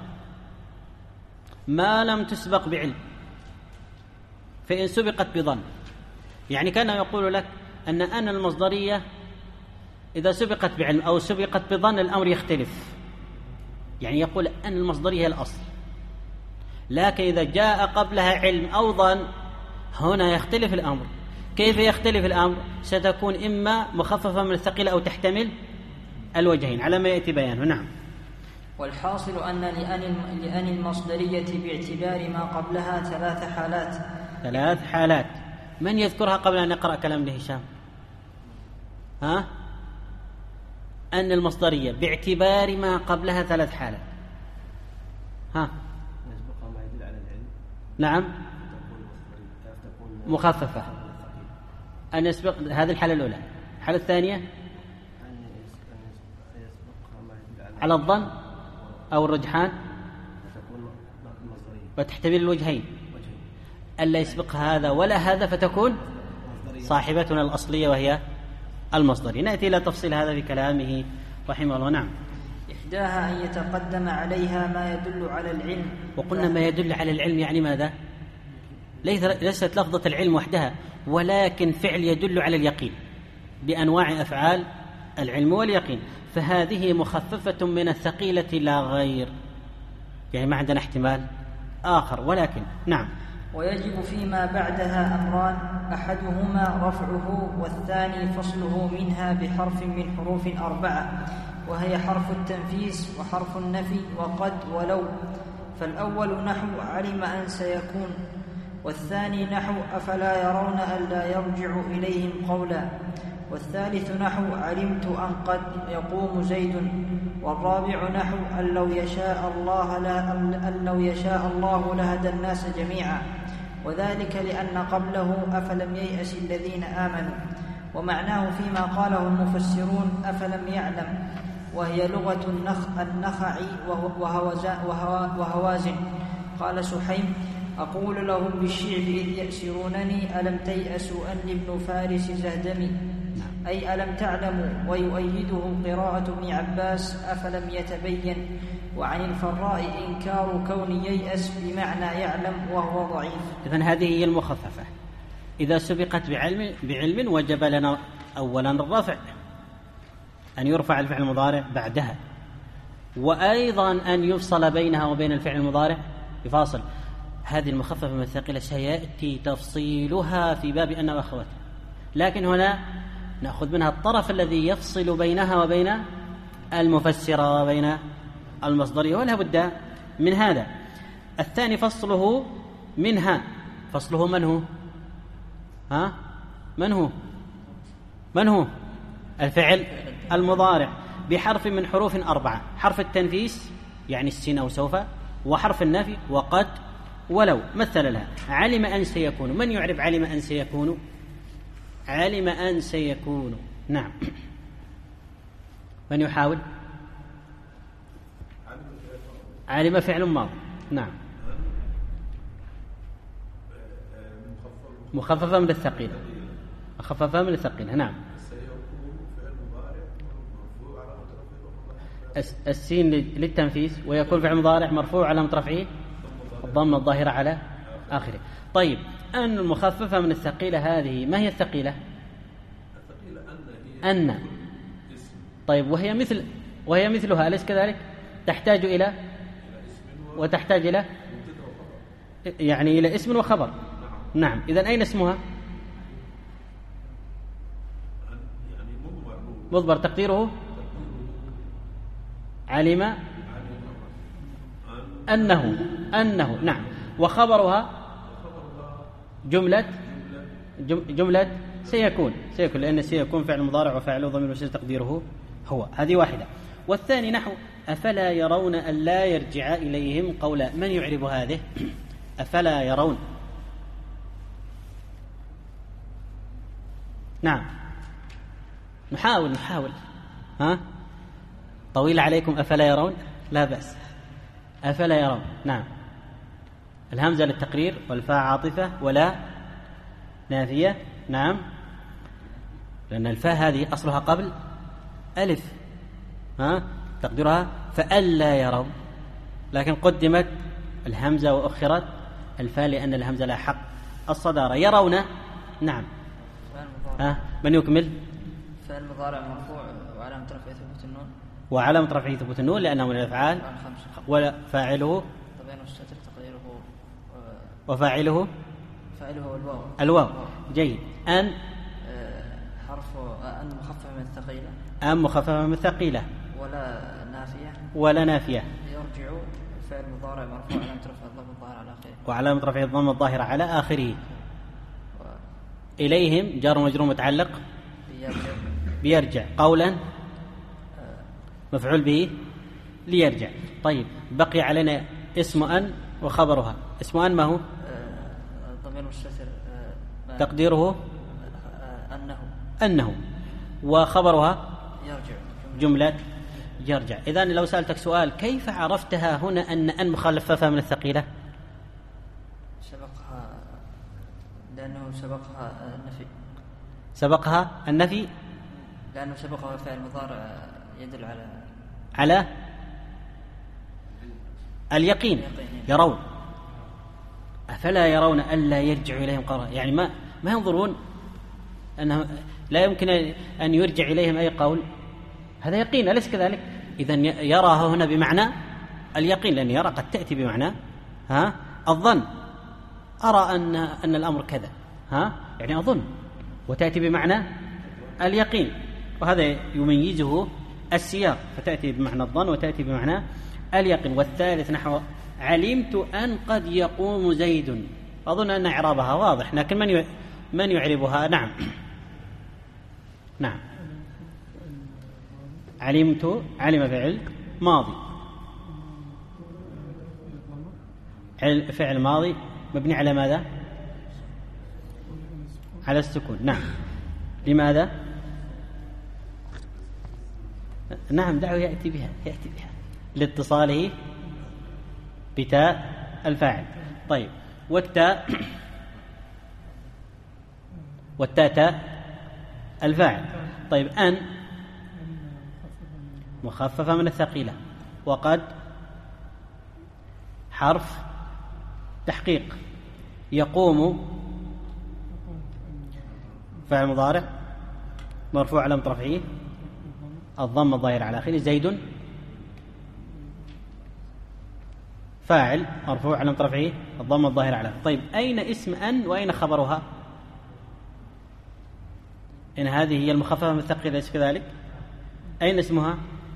ما لم تسبق بعلم، فإن سبقت بظن، يعني كان يقول لك أن أن المصدرية إذا سبقت بعلم أو سبقت بظن الأمر يختلف، يعني يقول أن المصدرية هي الأصل، لكن إذا جاء قبلها علم أو ظن هنا يختلف الأمر. كيف يختلف الأمر؟ ستكون إما مخففة من الثقيلة أو تحتمل الوجهين على ما يأتي بيانه. نعم. والحاصل أن لأن المصدرية باعتبار ما قبلها ثلاث حالات. ثلاث حالات من يذكرها قبل أن نقرأ كلام هشام؟ ها؟ أن المصدرية باعتبار ما قبلها ثلاث حالات. ها؟ يسبقها ما يدل على العلم. نعم. مخففة. أن يسبق هذه الحالة الأولى. الحالة الثانية على الظن أو الرجحان وتحتمل الوجهين، ألا يسبق هذا ولا هذا فتكون صاحبتنا الأصلية وهي المصدرية. نأتي إلى تفصيل هذا في كلامه رحمه الله. نعم. إحداها أن يتقدم عليها ما يدل على العلم. وقلنا ما يدل على العلم يعني ماذا؟ ليست لفظة العلم وحدها، ولكن فعل يدل على اليقين بأنواع أفعال العلم واليقين، فهذه مخففة من الثقيلة لا غير، يعني ما عندنا احتمال آخر. ولكن نعم. ويجب فيما بعدها أمران، أحدهما رفعه والثاني فصله منها بحرف من حروف أربعة، وهي حرف التنفيس وحرف النفي وقد ولو. فالأول نحو علم أن سيكون، والثاني نحو أفلا يرون ألا يرجع إليهم قولا، والثالث نحو علمت أن قد يقوم زيد، والرابع نحو أن لو يشاء الله أن لو يشاء الله لهدى الناس جميعا، وذلك لأن قبله أفلم ييأس الذين آمنوا، ومعناه فيما قاله المفسرون أفلم يعلم، وهي لغة النخ النخع وهوازن. قال سحيم أقول لهم بالشعب إذ يأسرونني ألم تيأسوا أني ابن فارس زهدمي، أي ألم تعلموا. ويؤيده قراءة ابن عباس أفلم يتبين. وعن الفراء إنكار كون ييأس بمعنى يعلم وهو ضعيف. إذن هذه هي المخففة. إذا سبقت بعلم, بعلم وجب لنا أولا الرفع، أن يرفع الفعل المضارع بعدها، وأيضا أن يفصل بينها وبين الفعل المضارع بفاصل. هذه المخففة من الثقيلة سيأتي تفصيلها في باب أن وأخواتها، لكن هنا نأخذ منها الطرف الذي يفصل بينها وبين المفسرة وبين المصدرية، ولا بد من هذا. الثاني فصله منها. فصله من هو؟ ها؟ من هو؟ من هو؟ الفعل المضارع بحرف من حروف أربعة، حرف التنفيس يعني السين أو سوف، وحرف النفي وقد ولو. مثل لها علم أن سيكون. من يعرف علم أن سيكون؟ علم أن سيكون. نعم. من يحاول؟ علم فعل ماضي. نعم. مخففة من الثقيلة. مخففة من الثقيلة. نعم. السين للتنفيس، ويكون فعل مضارع مرفوع على رفعه الضمة الظاهرة على آخره. طيب، أن المخففة من الثقيلة هذه ما هي الثقيلة؟ أن. طيب، وهي مثل وهي مثلها أليس كذلك؟ تحتاج إلى وتحتاج إلى يعني إلى اسم وخبر. نعم. إذن أين اسمها؟ مضمر تقديره علم أنه أنه نعم. وخبرها جملة جملة سيكون سيكون لأن سيكون فعل مضارع وفاعله ضمير مستتر تقديره هو. هذه واحدة. والثاني نحو أفلا يرون أن لا يرجع إليهم قولا. من يعرب هذه؟ أفلا يرون. نعم. نحاول نحاول ها طويل عليكم. أفلا يرون؟ لا بأس. أفلا يرون. نعم. الهمزة للتقرير والفاء عاطفة ولا نافية. نعم. لأن الفاء هذه أصلها قبل ألف، ها تقديرها فألا يروا، لكن قدمت الهمزة وأخرت الفاء لأن الهمزة لا حق الصدارة. يرون. نعم. ها من يكمل؟ فعل مضارع مرفوع وعلامة رفعه ثبوت النون. وعلامة رفعه ثبوت النون لأنه من الأفعال. ولا فاعله طبعا مستتر تقديره وفاعله فاعله الواو. الواو. جيد. أن حرف أن مخفف من الثقيلة. أن مخففة من الثقيلة. ولا نافية. ولا نافية. يرجع فعل مضارع مرفوع علامة رفعه الضم الظاهر على آخره. وعلامة رفعه الضم الظاهرة على آخره. و... إليهم جار ومجرور متعلق بيرجع. بيرجع قولا مفعول به ليرجع. طيب بقي علينا اسم أن وخبرها. اسم أن ما هو؟ ضمير مستتر تقديره أنه. أنه. وخبرها يرجع. جملة يرجع. إذن لو سألتك سؤال كيف عرفتها هنا أن أن مخففة من الثقيلة؟ سبقها لأنه سبقها النفي. سبقها النفي لأنه سبقها فعل مضارع يدل على على اليقين. يرون أفلا يرون ألا يرجع إليهم قولا، يعني ما ما ينظرون أنه لا يمكن أن يرجع إليهم أي قول، هذا يقين أليس كذلك؟ إذن يراها هنا بمعنى اليقين، لأن يرى قد تأتي بمعنى ها الظن. أرى أن أن الأمر كذا ها يعني أظن، وتأتي بمعنى اليقين، وهذا يميزه السياق، فتأتي بمعنى الظن وتأتي بمعنى اليقين. والثالث نحو علمت أن قد يقوم زيد، أظن أن إعرابها واضح، لكن من من يعربها؟ نعم نعم علمت علم فعل ماضي، فعل ماضي مبني على ماذا؟ على السكون. نعم. لماذا؟ نعم دعوه يأتي بها يأتي بها لاتصاله بتاء الفاعل. طيب والتاء والتاء تاء الفاعل. طيب أن مخففة من الثقيلة، وقد حرف تحقيق، يقوم فعل مضارع مرفوع علامة رفعه الضم الظاهر على آخره، زيد فاعل مرفوع علامة رفعه الضم الظاهر على آخره. طيب أين اسم أن وأين خبرها؟ إن هذه هي المخففة من الثقيلة ليس كذلك؟ أين اسمها؟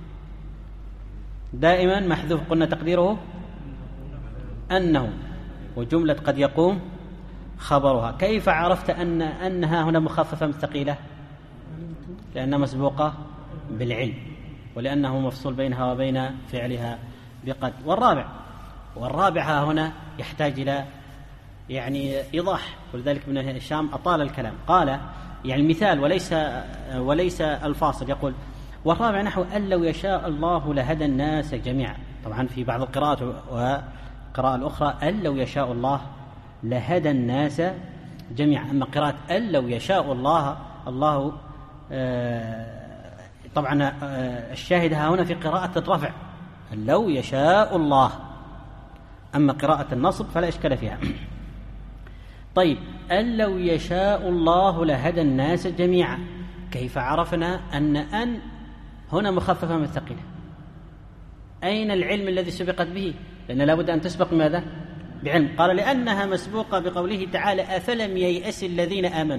دائما محذوف، قلنا تقديره أنه، وجملة قد يقوم خبرها. كيف عرفت أن أنها هنا مخففة من الثقيلة؟ لأنها مسبوقة بالعلم، ولأنه مفصول بينها وبين فعلها بقد. والرابع والرابع هنا يحتاج إلى يعني إيضاح، ولذلك ابن هشام أطال الكلام، قال يعني المثال وليس وليس الفاصل، يقول والرابع نحو أن لو يشاء الله لهدى الناس جميعا. طبعا في بعض القراءات وقراءة الأخرى أن لو يشاء الله لهدى الناس جميعا. أما قراءة أن لو يشاء الله الله آه طبعا آه الشاهد هنا في قراءة الرفع أن لو يشاء الله، أما قراءة النصب فلا إشكال فيها. طيب أن لو يشاء الله لهدى الناس جميعا، كيف عرفنا أن أن هنا مخففة من الثقيلة؟ أين العلم الذي سبقت به؟ لأن لابد أن تسبق ماذا؟ بعلم. قال لأنها مسبوقة بقوله تعالى أفلم ييأس الذين آمنوا.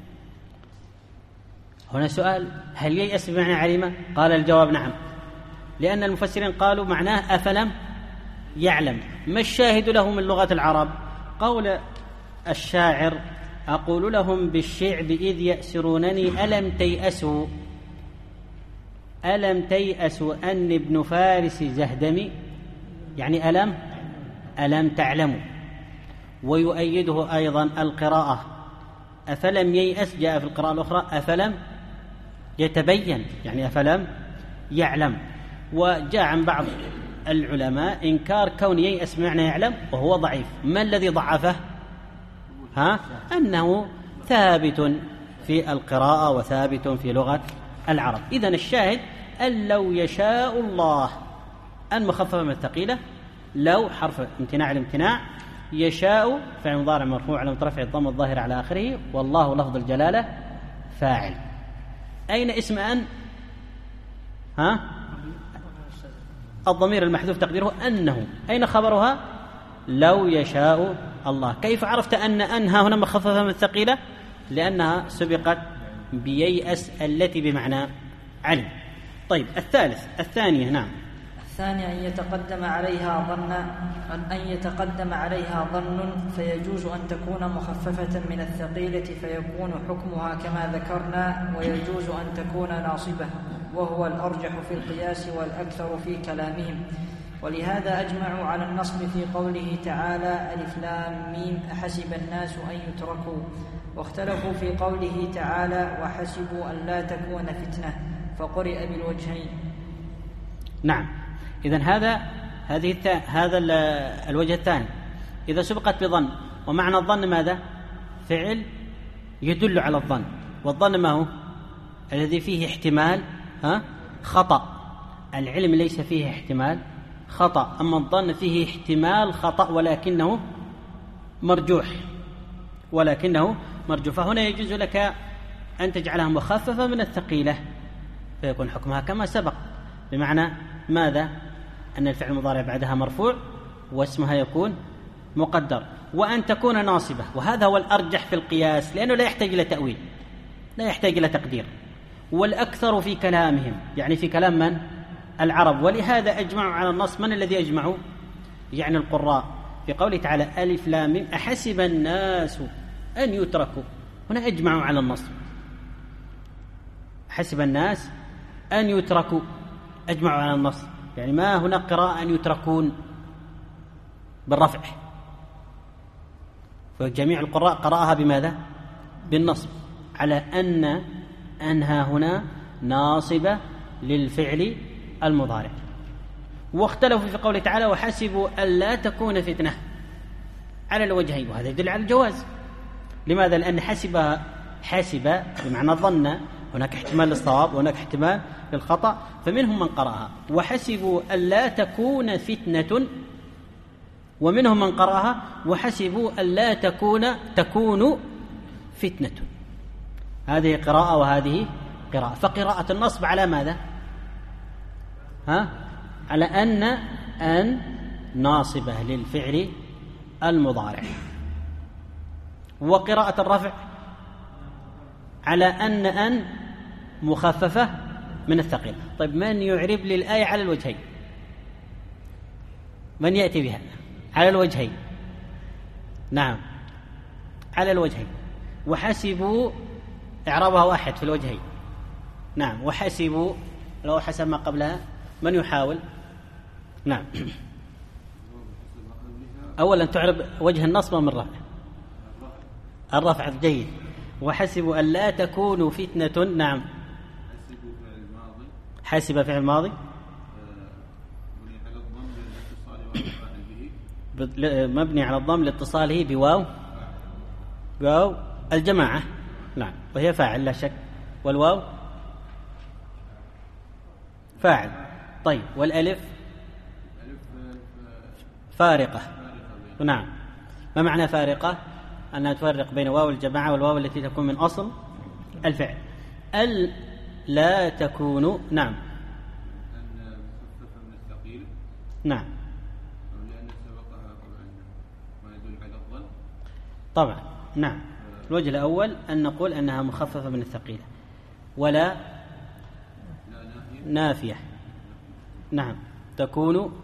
هنا سؤال، هل ييأس بمعنى علم؟ قال الجواب نعم، لأن المفسرين قالوا معناه أفلم يعلم. ما الشاهد له من لغة العرب؟ قول الشاعر أقول لهم بالشعب إذ يأسرونني ألم تيأسوا ألم تيأسوا أن ابن فارس زهدمي، يعني ألم ألم تعلموا. ويؤيده أيضا القراءة أفلم ييأس، جاء في القراءة الأخرى أفلم يتبين، يعني أفلم يعلم. وجاء عن بعض العلماء إنكار كون ييأس بمعنى يعلم وهو ضعيف. ما الذي ضعفه؟ ها؟ أنه ثابت في القراءة وثابت في لغة العرب. إذن الشاهد أن لو يشاء الله، أن مخففة من الثقيلة، لو حرف امتناع الامتناع، يشاء فعل مضارع مرفوع على رفع الضم الظاهر على آخره، والله لفظ الجلالة فاعل. أين اسم أن؟ ها؟ الضمير المحذوف تقديره أنه. أين خبرها؟ لو يشاء الله. كيف عرفت أن أنها هنا مخففة من الثقيلة؟ لأنها سبقت بييأس التي بمعنى علم. طيب الثالث الثانية. نعم. الثاني أن يتقدم عليها ظن أن يتقدم عليها ظن فيجوز أن تكون مخففة من الثقيلة فيكون حكمها كما ذكرنا، ويجوز أن تكون ناصبة، وهو الأرجح في القياس والأكثر في كلامهم. ولهذا أجمعوا على النصب في قوله تعالى ألف لام ميم أحسب الناس أن يتركوا، واختلفوا في قوله تعالى وحسبوا أن لا تكون فتنة فقرئ بالوجهين. نعم. إذن هذا هذه هذا الوجه الثاني إذا سبقت بظن. ومعنى الظن ماذا؟ فعل يدل على الظن. والظن ما هو؟ الذي فيه احتمال ها خطأ. العلم ليس فيه احتمال خطأ، أما الظن فيه احتمال خطأ ولكنه مرجوح ولكنه مرجوح. فهنا يجوز لك أن تجعلها مخففة من الثقيلة فيكون حكمها كما سبق، بمعنى ماذا؟ أن الفعل المضارع بعدها مرفوع واسمها يكون مقدر، وأن تكون ناصبة. وهذا هو الأرجح في القياس لأنه لا يحتاج إلى تأويل، لا يحتاج إلى تقدير. والأكثر في كلامهم، يعني في كلام من؟ العرب. ولهذا أجمعوا على النص. من الذي أجمعوا؟ يعني القراء في قوله تعالى ألف لام ميم أحسب الناس أن يتركوا. هنا أجمعوا على النص، حسب الناس أن يتركوا، أجمعوا على النص. يعني ما هنا قراءة أن يتركون بالرفع، فجميع القراء قرأها بماذا؟ بالنصب، على أن أنها هنا ناصبة للفعل المضارع. واختلفوا في قوله تعالى وحسبوا ألا تكون فتنة على الوجهين، وهذا يدل على الجواز. لماذا؟ لأن حسب حسب بمعنى ظن، هناك احتمال للصواب وهناك احتمال للخطأ، فمنهم من قرأها وحسبوا ألا تكون فتنة، ومنهم من قرأها وحسبوا ألا تكون تكون فتنة. هذه قراءة وهذه قراءة. فقراءة النصب على ماذا؟ ها؟ على أن أن ناصبة للفعل المضارع. وقراءة الرفع على أن أن مخففة من الثقيل. طيب من يعرب لي الآية على الوجهين؟ من يأتي بها على الوجهين؟ نعم، على الوجهين. وحسبوا إعرابها واحد في الوجهين. نعم. وحسبوا لو حسب ما قبلها. من يحاول؟ نعم. أولا تعرب وجه النصب من الرفع. الرفع جيد. وحسبوا أن لا تكونوا فتنة. نعم. حسب فعل ماضي مبني على الضم لاتصاله بواو بواو الجماعة. نعم. وهي فاعل لا شك، والواو فاعل. طيب والألف فارقة. نعم. ما معنى فارقة؟ أنها تفرق بين واو الجماعة والواو التي تكون من أصل الفعل. ال لا تكون. نعم. نعم. طبعا. نعم. الوجه الأول أن نقول أنها مخففة من الثقيلة، ولا نافية. نعم. تكون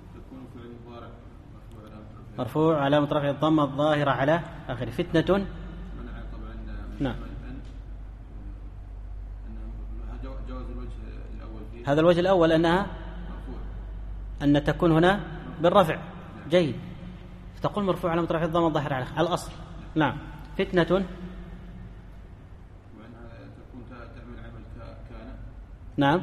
مرفوع علامة رفع الضمة الظاهرة على آخره. فتنة. نعم. هذا الوجه الأول أنها أن تكون هنا بالرفع. جيد. تقول مرفوع علامة رفع الضمة الظاهرة على الأصل. نعم. فتنة. نعم.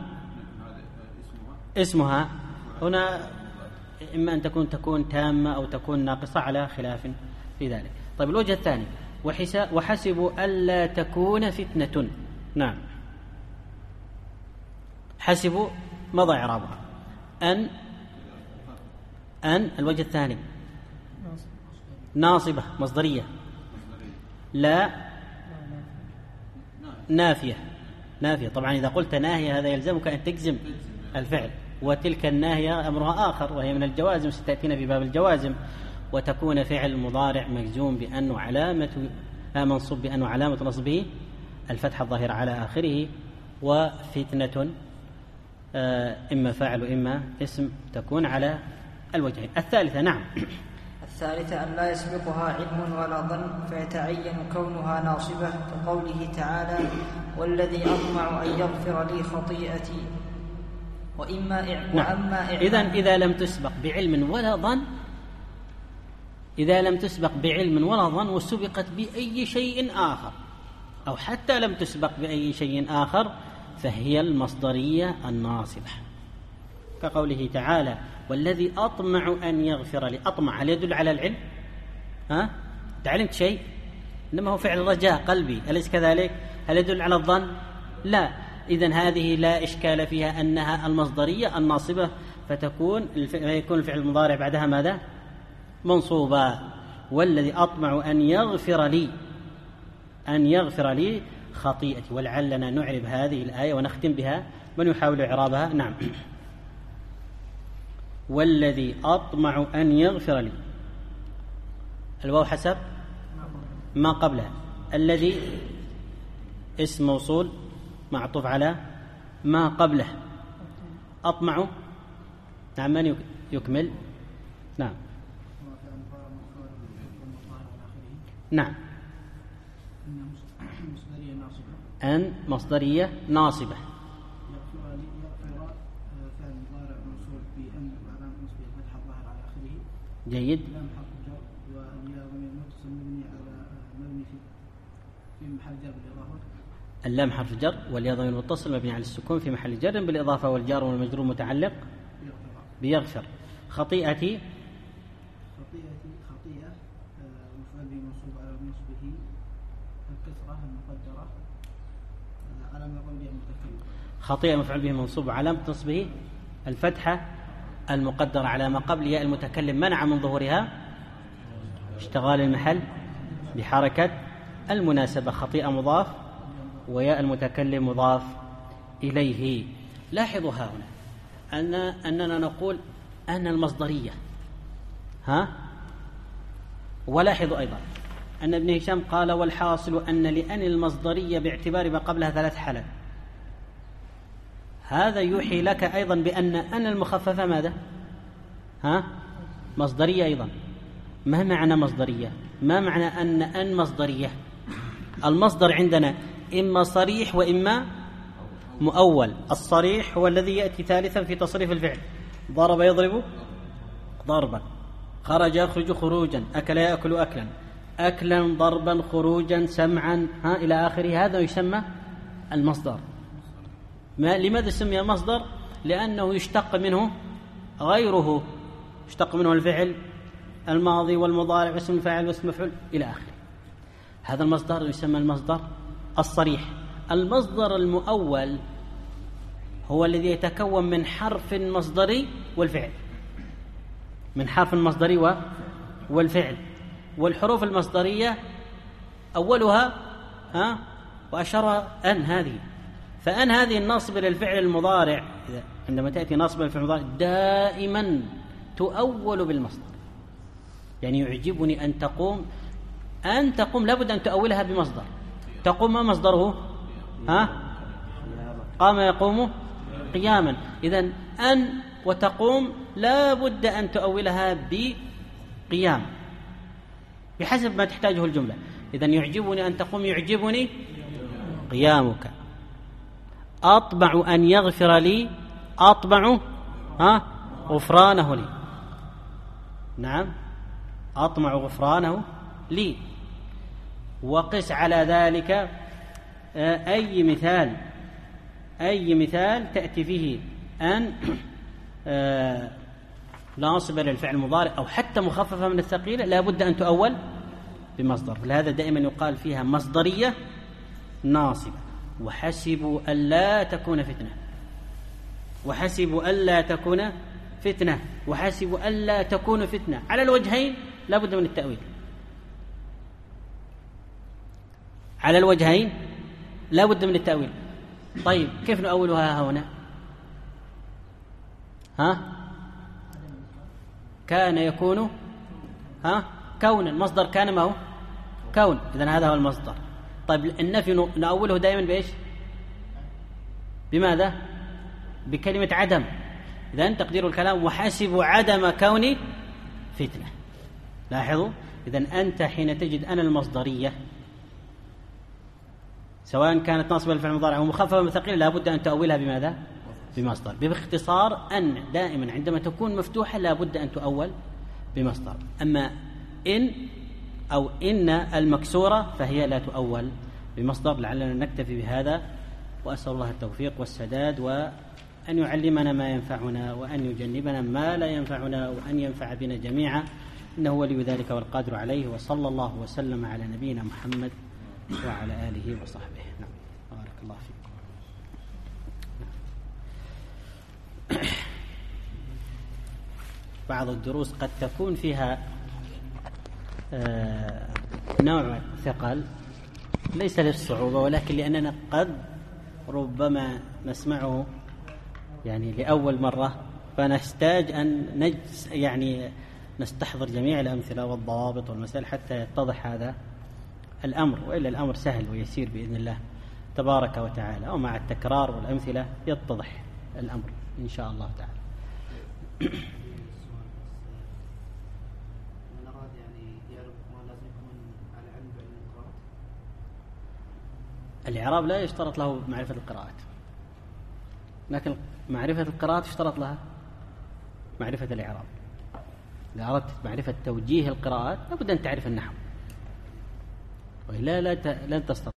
اسمها هنا إما أن تكون تكون تامة أو تكون ناقصة على خلاف في ذلك. طيب الوجه الثاني وحسبوا ألا تكون فتنة. نعم. حسبوا مضى إعرابها. أن أن الوجه الثاني ناصبة مصدرية. لا نافية نافية طبعا إذا قلت ناهية هذا يلزمك أن تجزم الفعل، وتلك الناهية أمرها آخر وهي من الجوازم ستأتينا في باب الجوازم، وتكون فعل مضارع مجزوم بأنه علامة منصوب بأنه علامة نصبه الفتحة الظاهرة على آخره، وفتنة إما فاعل وإما اسم تكون على الوجهين. الثالثة نعم الثالثة أن لا يسبقها علم ولا ظن فيتعين كونها ناصبة، كقوله تعالى والذي أطمع أن يغفر لي خطيئتي. وإما إعلام نعم. إذن إذا لم تسبق بعلم ولا ظن إذا لم تسبق بعلم ولا ظن وسبقت بأي شيء آخر أو حتى لم تسبق بأي شيء آخر فهي المصدرية الناصبة، كقوله تعالى والذي أطمع أن يغفر لي. أطمع هل يدل على العلم؟ ها؟ تعلمت شيء إنما هو فعل رجاء قلبي، أليس كذلك؟ هل يدل على الظن؟ لا. إذن هذه لا إشكال فيها أنها المصدرية الناصبة، فتكون يكون الفعل المضارع بعدها ماذا؟ منصوبا. والذي أطمع أن يغفر لي أن يغفر لي خطيئتي. ولعلنا نعرب هذه الآية ونختم بها من يحاول إعرابها. نعم والذي أطمع أن يغفر لي، الواو حسب ما قبلها، الذي اسم موصول معطوف على ما قبله، أطمع نعم من يكمل؟ نعم نعم أن مصدرية ناصبة. جيد. اللام حرف جر والياء ضمير متصل مبني على السكون في محل جر بالإضافة، والجار والمجرور متعلق بيغفر. خطيئتي خطيئتي خطيئة مفعول به منصوب على نصبه الكسرة المقدرة على ما قبل المتكلم. خطيئة مفعول به منصوب علامة نصبه الفتحة المقدرة على ما قبل ياء المتكلم منع من ظهورها اشتغال المحل بحركة المناسبة. خطيئة مضاف وياء المتكلم مضاف إليه. لاحظوا هنا أن أننا نقول أن المصدرية ها ولاحظوا أيضا أن ابن هشام قال والحاصل أن لأن المصدرية باعتبار ما قبلها ثلاث حالات. هذا يوحي لك أيضا بأن أن المخففة ماذا؟ ها مصدرية أيضا. ما معنى مصدرية؟ ما معنى أن أن مصدرية؟ المصدر عندنا إما صريح وإما مؤول. الصريح هو الذي يأتي ثالثا في تصريف الفعل، ضرب يضرب ضربا، خرج يخرج خروجا، أكل يأكل أكلا، أكلا ضربا خروجا سمعا ها إلى آخره. هذا يسمى المصدر. ما لماذا سمي مصدر؟ لأنه يشتق منه غيره، يشتق منه الفعل الماضي والمضارع واسم الفاعل واسم المفعول إلى آخره. هذا المصدر يسمى المصدر الصريح. المصدر المؤول هو الذي يتكون من حرف مصدري والفعل، من حرف مصدري والفعل. والحروف المصدرية أولها ها وأشار أن هذه، فأن هذه الناصبة للفعل المضارع عندما تأتي ناصبة للفعل المضارع دائما تؤول بالمصدر. يعني يعجبني أن تقوم أن تقوم لابد أن تؤولها بمصدر. تقوم ما مصدره؟ ها قام يقوم قياما. إذن أن وتقوم لابد أن تؤولها بقيام بحسب ما تحتاجه الجملة. إذن يعجبني أن تقوم يعجبني قيامك. أطمع أن يغفر لي، أطمع ها غفرانه لي. نعم أطمع غفرانه لي. وقس على ذلك أي مثال أي مثال تأتي فيه أن ناصبة للفعل المضارع أو حتى مخففة من الثقيلة لا بد أن تؤول بمصدر. لهذا دائما يقال فيها مصدرية ناصبة. وحسبوا ألا تكون فتنة، وحسبوا ألا تكون فتنة، وحسبوا ألا تكون فتنة. على الوجهين لا بد من التأويل، على الوجهين لا بد من التأويل. طيب كيف نؤولها هنا؟ ها كان يكون ها كونا، مصدر كان ما هو كون، إذن هذا هو المصدر. طيب النفي نؤوله دائما بإيش؟ بماذا؟ بكلمة عدم. إذن تقدير الكلام وحسبوا عدم كوني فتنة. لاحظوا، إذن أنت حين تجد أنا المصدرية سواء كانت ناصبة للفعل المضارع أو مخففة من ثقيل لا بد أن تؤولها بماذا؟ بمصدر. باختصار أن دائما عندما تكون مفتوحة لا بد أن تؤول بمصدر. أما إن أو إن المكسورة فهي لا تؤول بمصدر. لعلنا نكتفي بهذا، وأسأل الله التوفيق والسداد، وأن يعلمنا ما ينفعنا وأن يجنبنا ما لا ينفعنا وأن ينفع بنا جميعا، إنه ولي ذلك والقادر عليه. وصلى الله وسلم على نبينا محمد وعلى آله وصحبه. نعم. بارك الله فيكم. بعض الدروس قد تكون فيها نوع ثقل ليس للصعوبة، ولكن لأننا قد ربما نسمعه يعني لأول مرة، فنحتاج أن نجس يعني نستحضر جميع الأمثلة والضوابط والمسائل حتى يتضح هذا الأمر، وإلا الأمر سهل ويسير بإذن الله تبارك وتعالى، ومع التكرار والأمثلة يتضح الأمر إن شاء الله تعالى. الإعراب لا يشترط له معرفة القراءات، لكن معرفة القراءات يشترط لها معرفة الإعراب. إذا أردت معرفة توجيه القراءات لابد أن تعرف النحو، وإلا لا لن تستطيع.